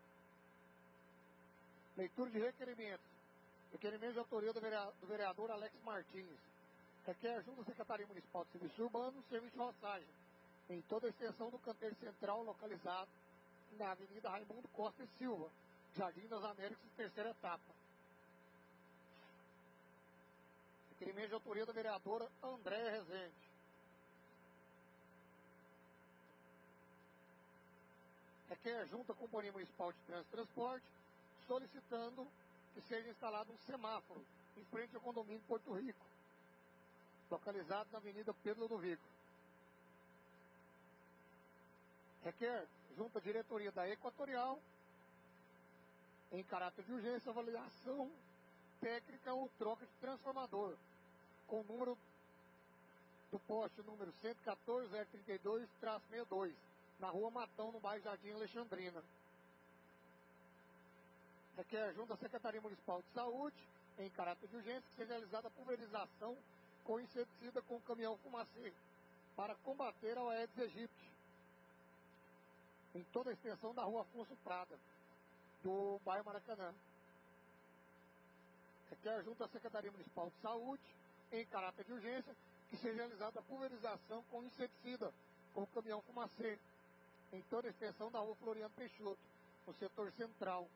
Leitura de requerimentos. Requerimento de autoria do vereador Alex Martins. Requer junto à Secretaria Municipal de Serviços Urbanos, serviço de roçagem em toda a extensão do canteiro central localizado na Avenida Raimundo Costa e Silva, Jardim das Américas, terceira etapa. Requerimento de autoria da vereadora Andréa Rezende. Requer junto à Companhia Municipal de Trânsito e Transporte, solicitando que seja instalado um semáforo em frente ao condomínio Porto Rico, localizado na Avenida Pedro Ludovico. Requer, junto à diretoria da Equatorial, em caráter de urgência, avaliação técnica ou troca de transformador, com o número do poste número 114-032-62, na rua Matão, no bairro Jardim Alexandrina. Requer, junto à Secretaria Municipal de Saúde, em caráter de urgência, que seja realizada a pulverização com inseticida com caminhão fumacê, para combater a Aedes aegypti, em toda a extensão da rua Afonso Prada, do bairro Maracanã. Requer junto à Secretaria Municipal de Saúde, em caráter de urgência, que seja realizada a pulverização com inseticida, com caminhão fumacê, em toda a extensão da rua Floriano Peixoto, no setor central.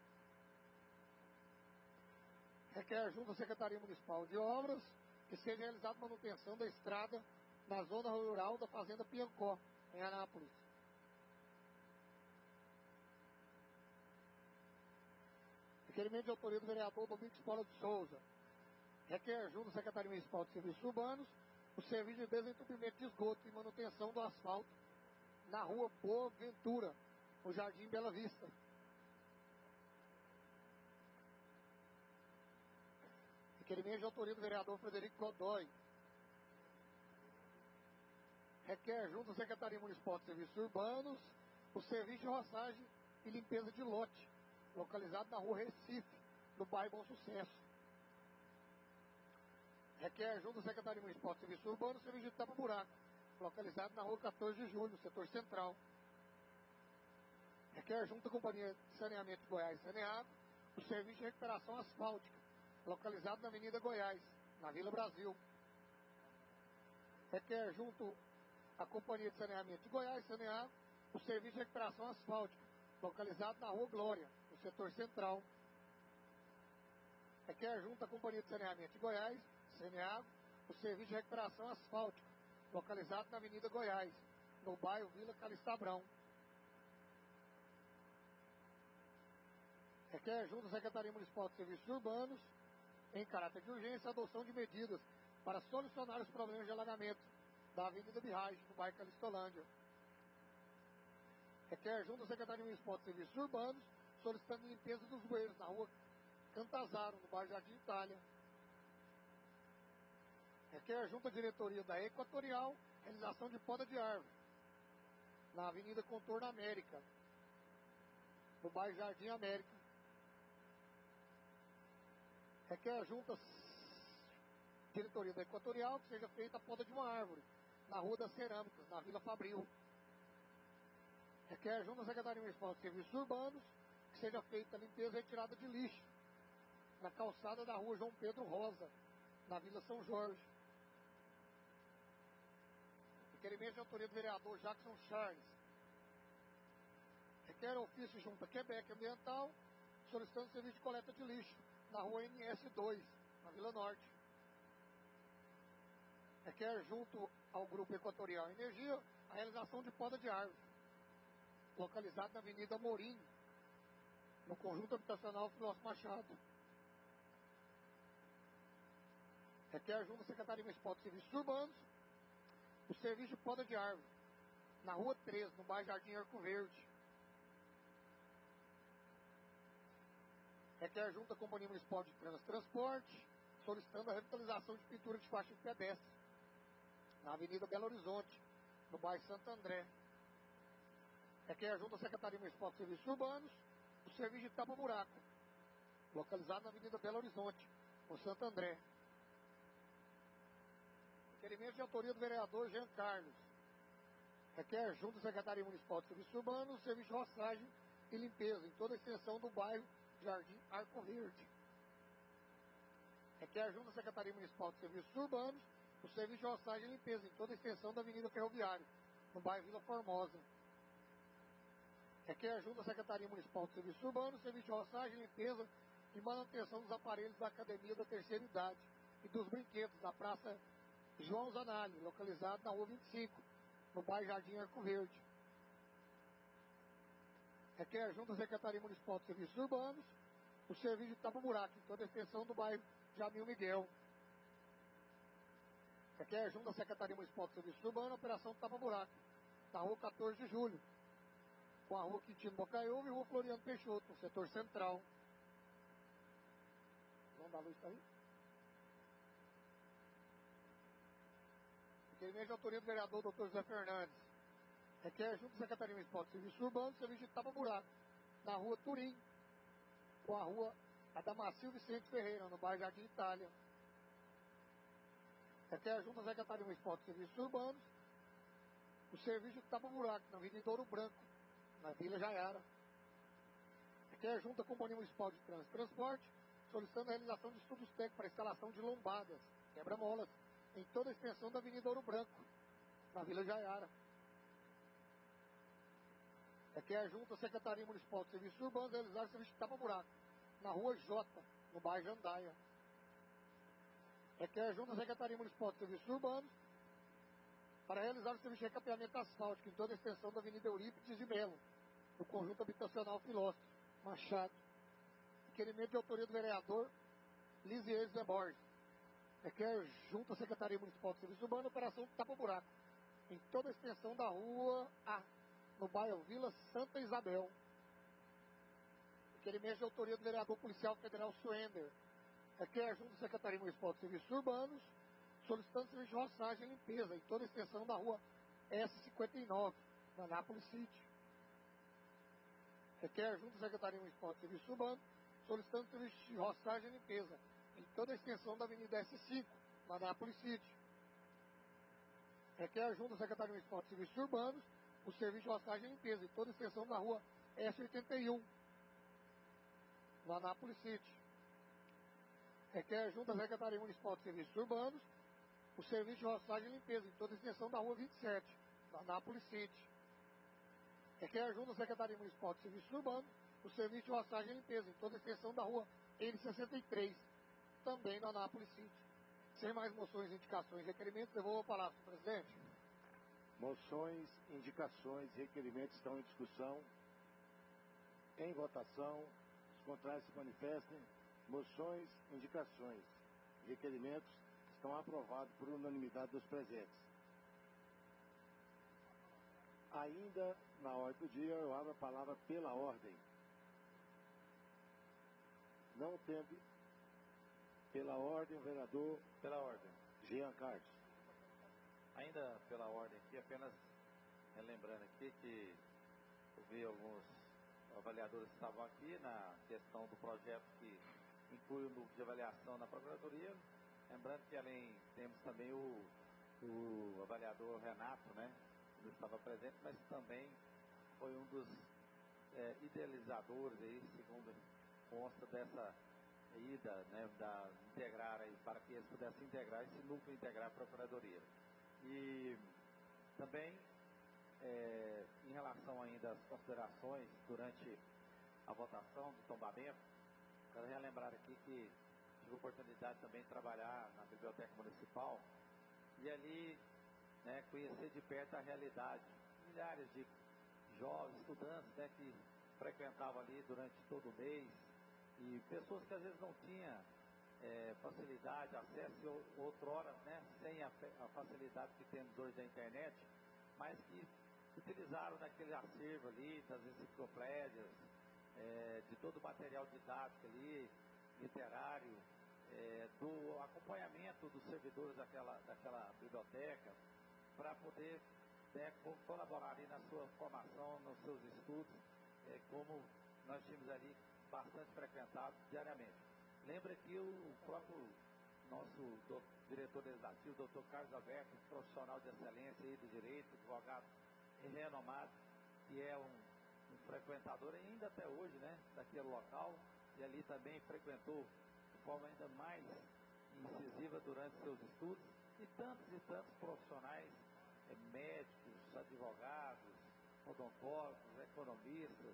Requer junto à Secretaria Municipal de Obras, que seja realizada manutenção da estrada na zona rural da Fazenda Piancó, em Anápolis. Requerimento de autoria do vereador Domingos Paula de Souza. Requer junto à Secretaria Municipal de Serviços Urbanos o serviço de desentupimento de esgoto e manutenção do asfalto na rua Boa Ventura, no Jardim Bela Vista. Requerimento de autoria do vereador Frederico Godoy. Requer junto à Secretaria Municipal de Serviços Urbanos o serviço de roçagem e limpeza de lote, localizado na rua Recife, no bairro Bom Sucesso. Requer junto à Secretaria Municipal de Serviços Urbanos o serviço de tapa-buraco, localizado na rua 14 de julho, no setor central. Requer junto à Companhia de Saneamento de Goiás, Saneago, o serviço de recuperação asfáltica, localizado na Avenida Goiás, na Vila Brasil. Requer junto à Companhia de Saneamento de Goiás, Saneago, o serviço de recuperação asfáltica, localizado na Rua Glória, no setor central. Requer junto à Companhia de Saneamento de Goiás, Saneago, o serviço de recuperação asfáltica, localizado na Avenida Goiás, no bairro Vila Calistabrão. Requer junto à Secretaria Municipal de Serviços Urbanos, em caráter de urgência, a adoção de medidas para solucionar os problemas de alagamento da Avenida Birragem, no bairro Calistolândia. Requer junto à Secretaria Municipal de Serviços Urbanos, solicitando limpeza dos bueiros na rua Cantazaro, no bairro Jardim Itália. Requer junto à diretoria da Equatorial, realização de poda de árvore na Avenida Contorno América, no bairro Jardim América. Requer junto à diretoria da Equatorial que seja feita a poda de uma árvore na Rua das Cerâmicas, na Vila Fabril. Requer junto à Secretaria Municipal de Serviços Urbanos que seja feita a limpeza e retirada de lixo na calçada da Rua João Pedro Rosa, na Vila São Jorge. Requerimento de autoria do vereador Jackson Charles. Requer ofício junto à Quebec Ambiental, solicitando serviço de coleta de lixo na Rua NS2, na Vila Norte. Requer junto ao Grupo Equatorial Energia a realização de poda de árvore, localizado na Avenida Morim, no conjunto habitacional Filósofo Machado. Requer junto à Secretaria Municipal de Serviços Urbanos o serviço de poda de árvore na Rua 13, no bairro Jardim Arco Verde. Requer junto à Companhia Municipal de Transporte, solicitando a revitalização de pintura de faixa de pedestre na Avenida Belo Horizonte, no bairro Santo André. Requer junto à Secretaria Municipal de Serviços Urbanos o serviço de tapa-buraco, localizado na Avenida Belo Horizonte, no Santo André. Requerimento de autoria do vereador Jean Carlos. Requer junto à Secretaria Municipal de Serviços Urbanos o serviço de roçagem e limpeza em toda a extensão do bairro Jardim Arco Verde. Requer junto à Secretaria Municipal de Serviços Urbanos o serviço de roçagem e limpeza em toda a extensão da Avenida Ferroviária, no bairro Vila Formosa. Requer junto à Secretaria Municipal de Serviços Urbanos o serviço de roçagem, limpeza e manutenção dos aparelhos da Academia da Terceira Idade e dos brinquedos da Praça João Zanali, localizado na Rua 25, no bairro Jardim Arco Verde. Requer junto à Secretaria Municipal de Serviços Urbanos o serviço de tapa-buraco em toda a extensão do bairro Jamil Miguel. Requer junto à Secretaria Municipal de Serviços Urbanos a operação tapa-buraco na Rua 14 de julho, com a Rua Quintino Bocaiúva e Rua Floriano Peixoto, no setor central. Vamos dar luz para aí? Requerimento de autoria do vereador Dr. José Fernandes. Requer junto à Secretaria Municipal de Serviços Urbanos o serviço de tapa-buraco na Rua Turim, com a Rua Adamasio Vicente Ferreira, no bairro Jardim Itália. Requer junto à Secretaria Municipal de Serviços Urbanos o serviço de tapa-buraco na Avenida Ouro Branco, na Vila Jaiara. Requer junto à Companhia Municipal de Trânsito e Transporte solicitando a realização de estudos técnicos para instalação de lombadas, quebra-molas, em toda a extensão da Avenida Ouro Branco, na Vila Jaiara. Requer a Junta Secretaria Municipal de Serviços Urbanos realizar o serviço de tapa-buraco, na Rua J, no bairro Jandaia. Requer a Junta Secretaria Municipal de Serviços Urbanos para realizar o serviço de recapeamento asfáltico em toda a extensão da Avenida Eurípides de Melo, no conjunto habitacional Filósofo, Machado. Requerimento de autoria do vereador Lisier Zé Borges. Requer Junta Secretaria Municipal de Serviços Urbanos operação de tapa-buraco em toda a extensão da Rua A, no bairro Vila Santa Isabel. Requerimento de autoria do vereador policial federal Suender. Requer Junta Secretaria Municipal de Serviços Urbanos solicitando serviço de roçagem e limpeza em toda a extensão da Rua S59, na Anápolis City. Requer Junta Secretaria Municipal de Serviços Urbanos solicitando serviço de roçagem e limpeza em toda a extensão da Avenida S5, na Anápolis City. Requer Junta Secretaria Municipal de Serviços Urbanos o serviço de roçagem e limpeza em toda a extensão da Rua S81, na Anápolis City. Requer Junta Secretaria Municipal de Serviços Urbanos o serviço de roçagem e limpeza em toda a extensão da Rua 27, na Anápolis City. Requer Junta Secretaria Municipal de Serviços Urbanos o serviço de roçagem e limpeza em toda a extensão da Rua N63, também na Anápolis City. Sem mais moções, indicações e requerimentos, devolvo a palavra para o presidente. Moções, indicações e requerimentos estão em discussão. Em votação, os contrários se manifestem. Moções, indicações e requerimentos estão aprovados por unanimidade dos presentes. Ainda na ordem do dia, eu abro a palavra pela ordem. Não tendo pela ordem, o vereador Pela ordem. Jean Carlos. Ainda pela ordem aqui, apenas relembrando aqui que eu vi alguns avaliadores que estavam aqui na questão do projeto que inclui o núcleo de avaliação na Procuradoria. Lembrando que além temos também o avaliador Renato, né? Ele estava presente, mas também foi um dos idealizadores aí, segundo consta dessa ida, né, da integrar aí, para que eles pudessem integrar esse núcleo, integrar a Procuradoria. E também, em relação ainda às considerações durante a votação do tombamento, quero relembrar aqui que tive a oportunidade também de trabalhar na Biblioteca Municipal e ali, né, conhecer de perto a realidade. Milhares de jovens, estudantes, né, que frequentavam ali durante todo o mês e pessoas que às vezes não tinham facilidade, acesso outrora, né, sem a facilidade que temos hoje da internet, mas que utilizaram daquele acervo ali, das enciclopédias, de todo o material didático ali, literário, do acompanhamento dos servidores daquela biblioteca, para poder, né, colaborar ali na sua formação, nos seus estudos, como nós tínhamos ali bastante frequentado diariamente. Lembra que o próprio nosso diretor legislativo, doutor Carlos Alberto, profissional de excelência aí do direito, advogado renomado, que é um frequentador ainda até hoje, né, daquele local, e ali também frequentou de forma ainda mais incisiva durante seus estudos, e tantos profissionais, médicos, advogados, odontólogos, economistas,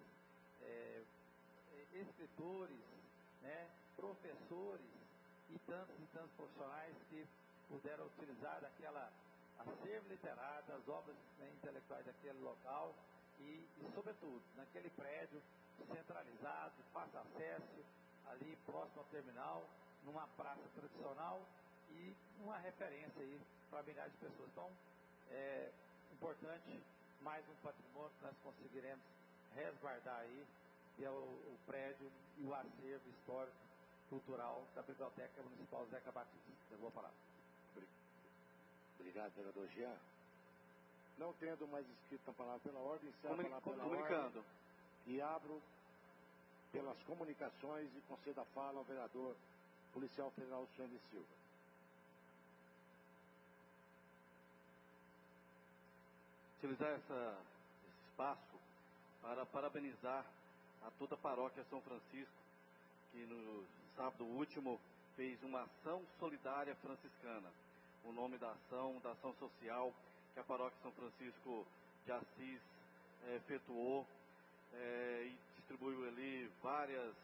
escritores, né, professores e tantos profissionais que puderam utilizar daquela acervo literário, das obras, né, intelectuais daquele local e, sobretudo, naquele prédio centralizado, fácil acesso, ali próximo ao terminal, numa praça tradicional e uma referência aí para milhares de pessoas. Então, é importante, mais um patrimônio que nós conseguiremos resguardar aí, que é o prédio e o acervo histórico cultural da Biblioteca Municipal Zeca Batista. Eu vou falar. Obrigado, vereador Jean. Não tendo mais inscrito a palavra pela ordem, encerro a palavra pela ordem e abro pelas comunicações e concedo a fala ao vereador policial federal Suene Silva. Utilizar esse espaço para parabenizar a toda a paróquia São Francisco, que nos sábado último, fez uma ação solidária franciscana. O nome da ação social que a Paróquia São Francisco de Assis efetuou e distribuiu ali várias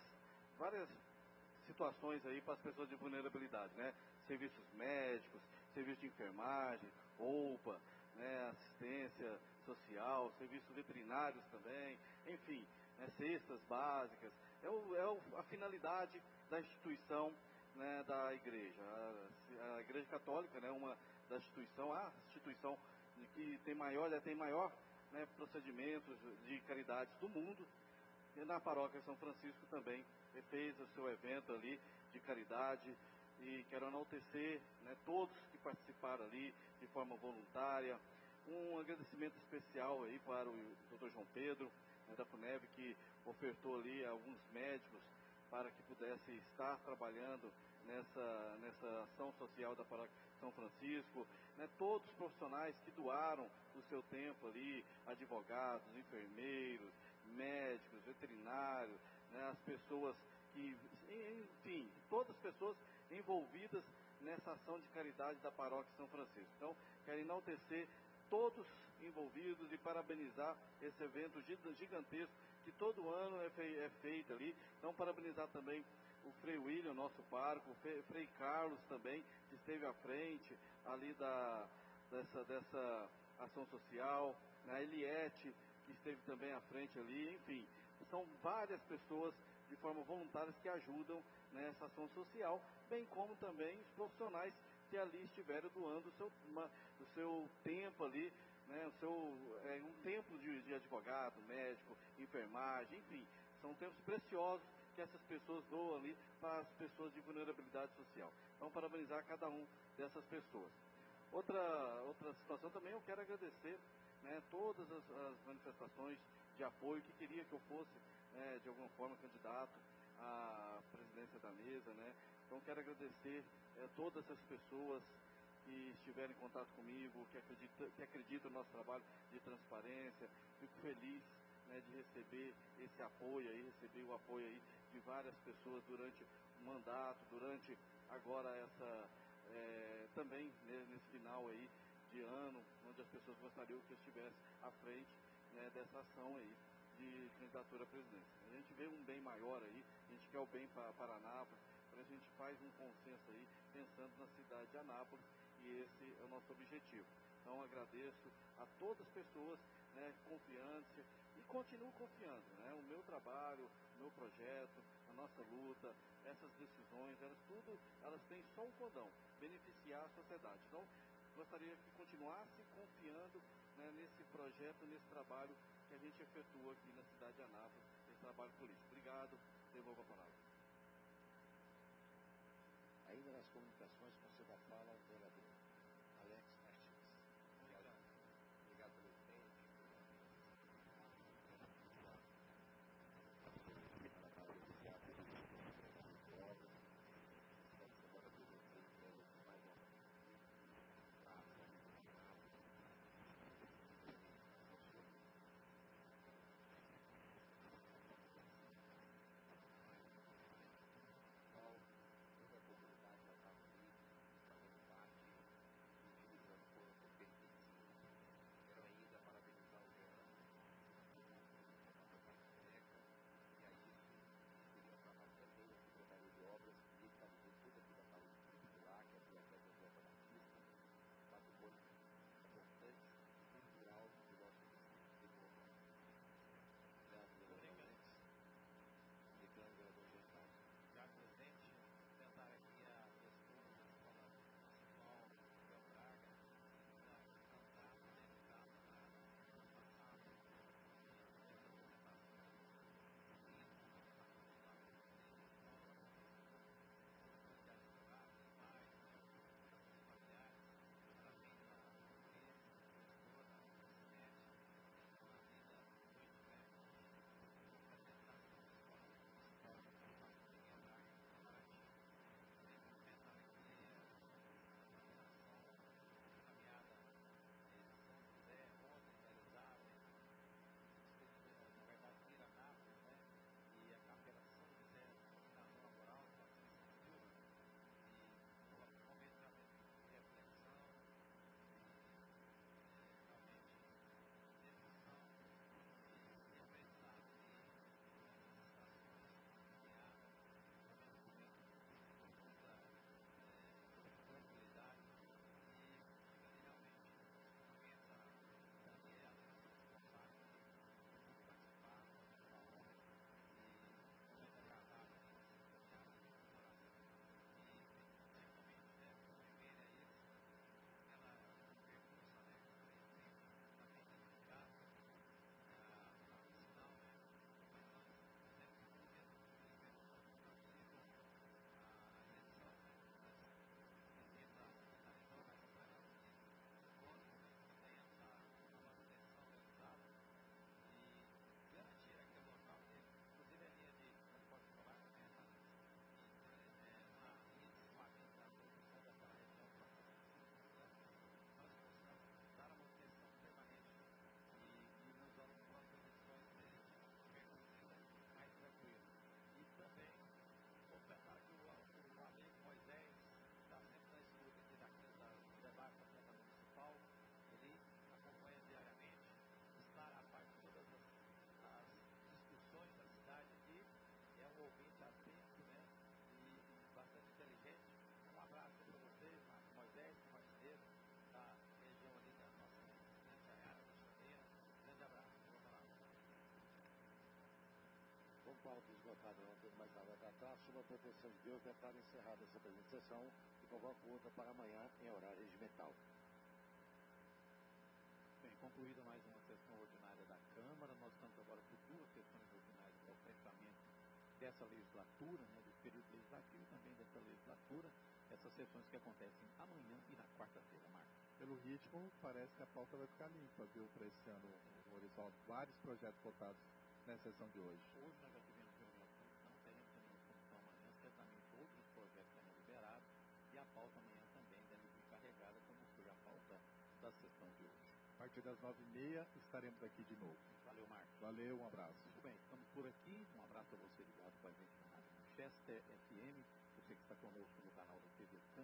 situações aí para as pessoas de vulnerabilidade, né? Serviços médicos, serviço de enfermagem, roupa, né? Assistência social, serviços veterinários também, enfim, né? Cestas básicas. A finalidade da instituição, né? Da igreja. A Igreja Católica, né? Uma da instituição, a instituição que tem maior, né? Procedimentos de caridade do mundo. E na Paróquia São Francisco também fez o seu evento ali de caridade, e quero enaltecer, né, todos que participaram ali de forma voluntária. Um agradecimento especial aí para o Dr. João Pedro, né, da FUNEB, que ofertou ali alguns médicos para que pudesse estar trabalhando nessa ação social da Paróquia São Francisco, né, todos os profissionais que doaram o seu tempo ali, advogados, enfermeiros, médicos, veterinários, né, as pessoas que, enfim, todas as pessoas envolvidas nessa ação de caridade da Paróquia São Francisco. Então, quero enaltecer todos envolvidos e parabenizar esse evento gigantesco que todo ano é feito ali. Então, parabenizar também o Frei William, nosso pároco, o Frei Carlos também, que esteve à frente ali dessa ação social, a Eliette, que esteve também à frente ali, enfim, são várias pessoas de forma voluntária que ajudam nessa ação social, bem como também os profissionais que ali estiveram doando o seu tempo ali, né, um tempo de advogado, médico, enfermagem, enfim, são tempos preciosos que essas pessoas doam ali para as pessoas de vulnerabilidade social. Então, parabenizar cada um dessas pessoas. Outra situação também, eu quero agradecer, né, todas as manifestações de apoio que queria que eu fosse, né, de alguma forma candidato à presidência da mesa, né. Então, quero agradecer todas as pessoas que estiveram em contato comigo, que acreditam no nosso trabalho de transparência. Fico feliz, né, de receber esse apoio aí, receber o apoio aí de várias pessoas durante o mandato, durante agora também, né, nesse final aí de ano, onde as pessoas gostariam que eu estivesse à frente, né, dessa ação aí de candidatura à presidência. A gente vê um bem maior aí, a gente quer o bem para Anápolis, a gente faz um consenso aí, pensando na cidade de Anápolis, e esse é o nosso objetivo. Então, agradeço a todas as pessoas, né, confiantes, e continuo confiando, né, o meu trabalho, o meu projeto, a nossa luta, essas decisões, elas têm só um condão, beneficiar a sociedade. Então, gostaria que continuasse confiando, né, nesse projeto, nesse trabalho que a gente efetua aqui na cidade de Anápolis, esse trabalho político. Obrigado, devolvo a palavra. Ainda nas comunicações, conceda a fala ao vereador Alex Martins. Obrigado, presidente. pauta esgotada, não tendo mais nada a tratar, sob a proteção de Deus, declaro encerrada essa presente sessão e convoco outra para amanhã em horário regimental. Bem, concluída mais uma sessão ordinária da Câmara, nós estamos agora por duas sessões ordinárias para o fechamento dessa legislatura, né, do período legislativo e também dessa legislatura, essas sessões que acontecem amanhã e na quarta-feira, Marcos. Pelo ritmo, parece que a pauta vai ficar limpa, viu, para esse ano, Lourival. Vários projetos votados nessa sessão de hoje. Hoje nós já tivemos reunião de comissão, teremos reunião de comissão amanhã, certamente outros projetos serão liberados e a pauta amanhã também deve vir carregada, como foi a pauta da sessão de hoje. A partir das 9h30 estaremos aqui de novo. Valeu, Marcos. Valeu, um abraço. Muito bem, estamos por aqui. Um abraço a você ligado com a gente na Rádio Manchester FM, você que está conosco no canal da TV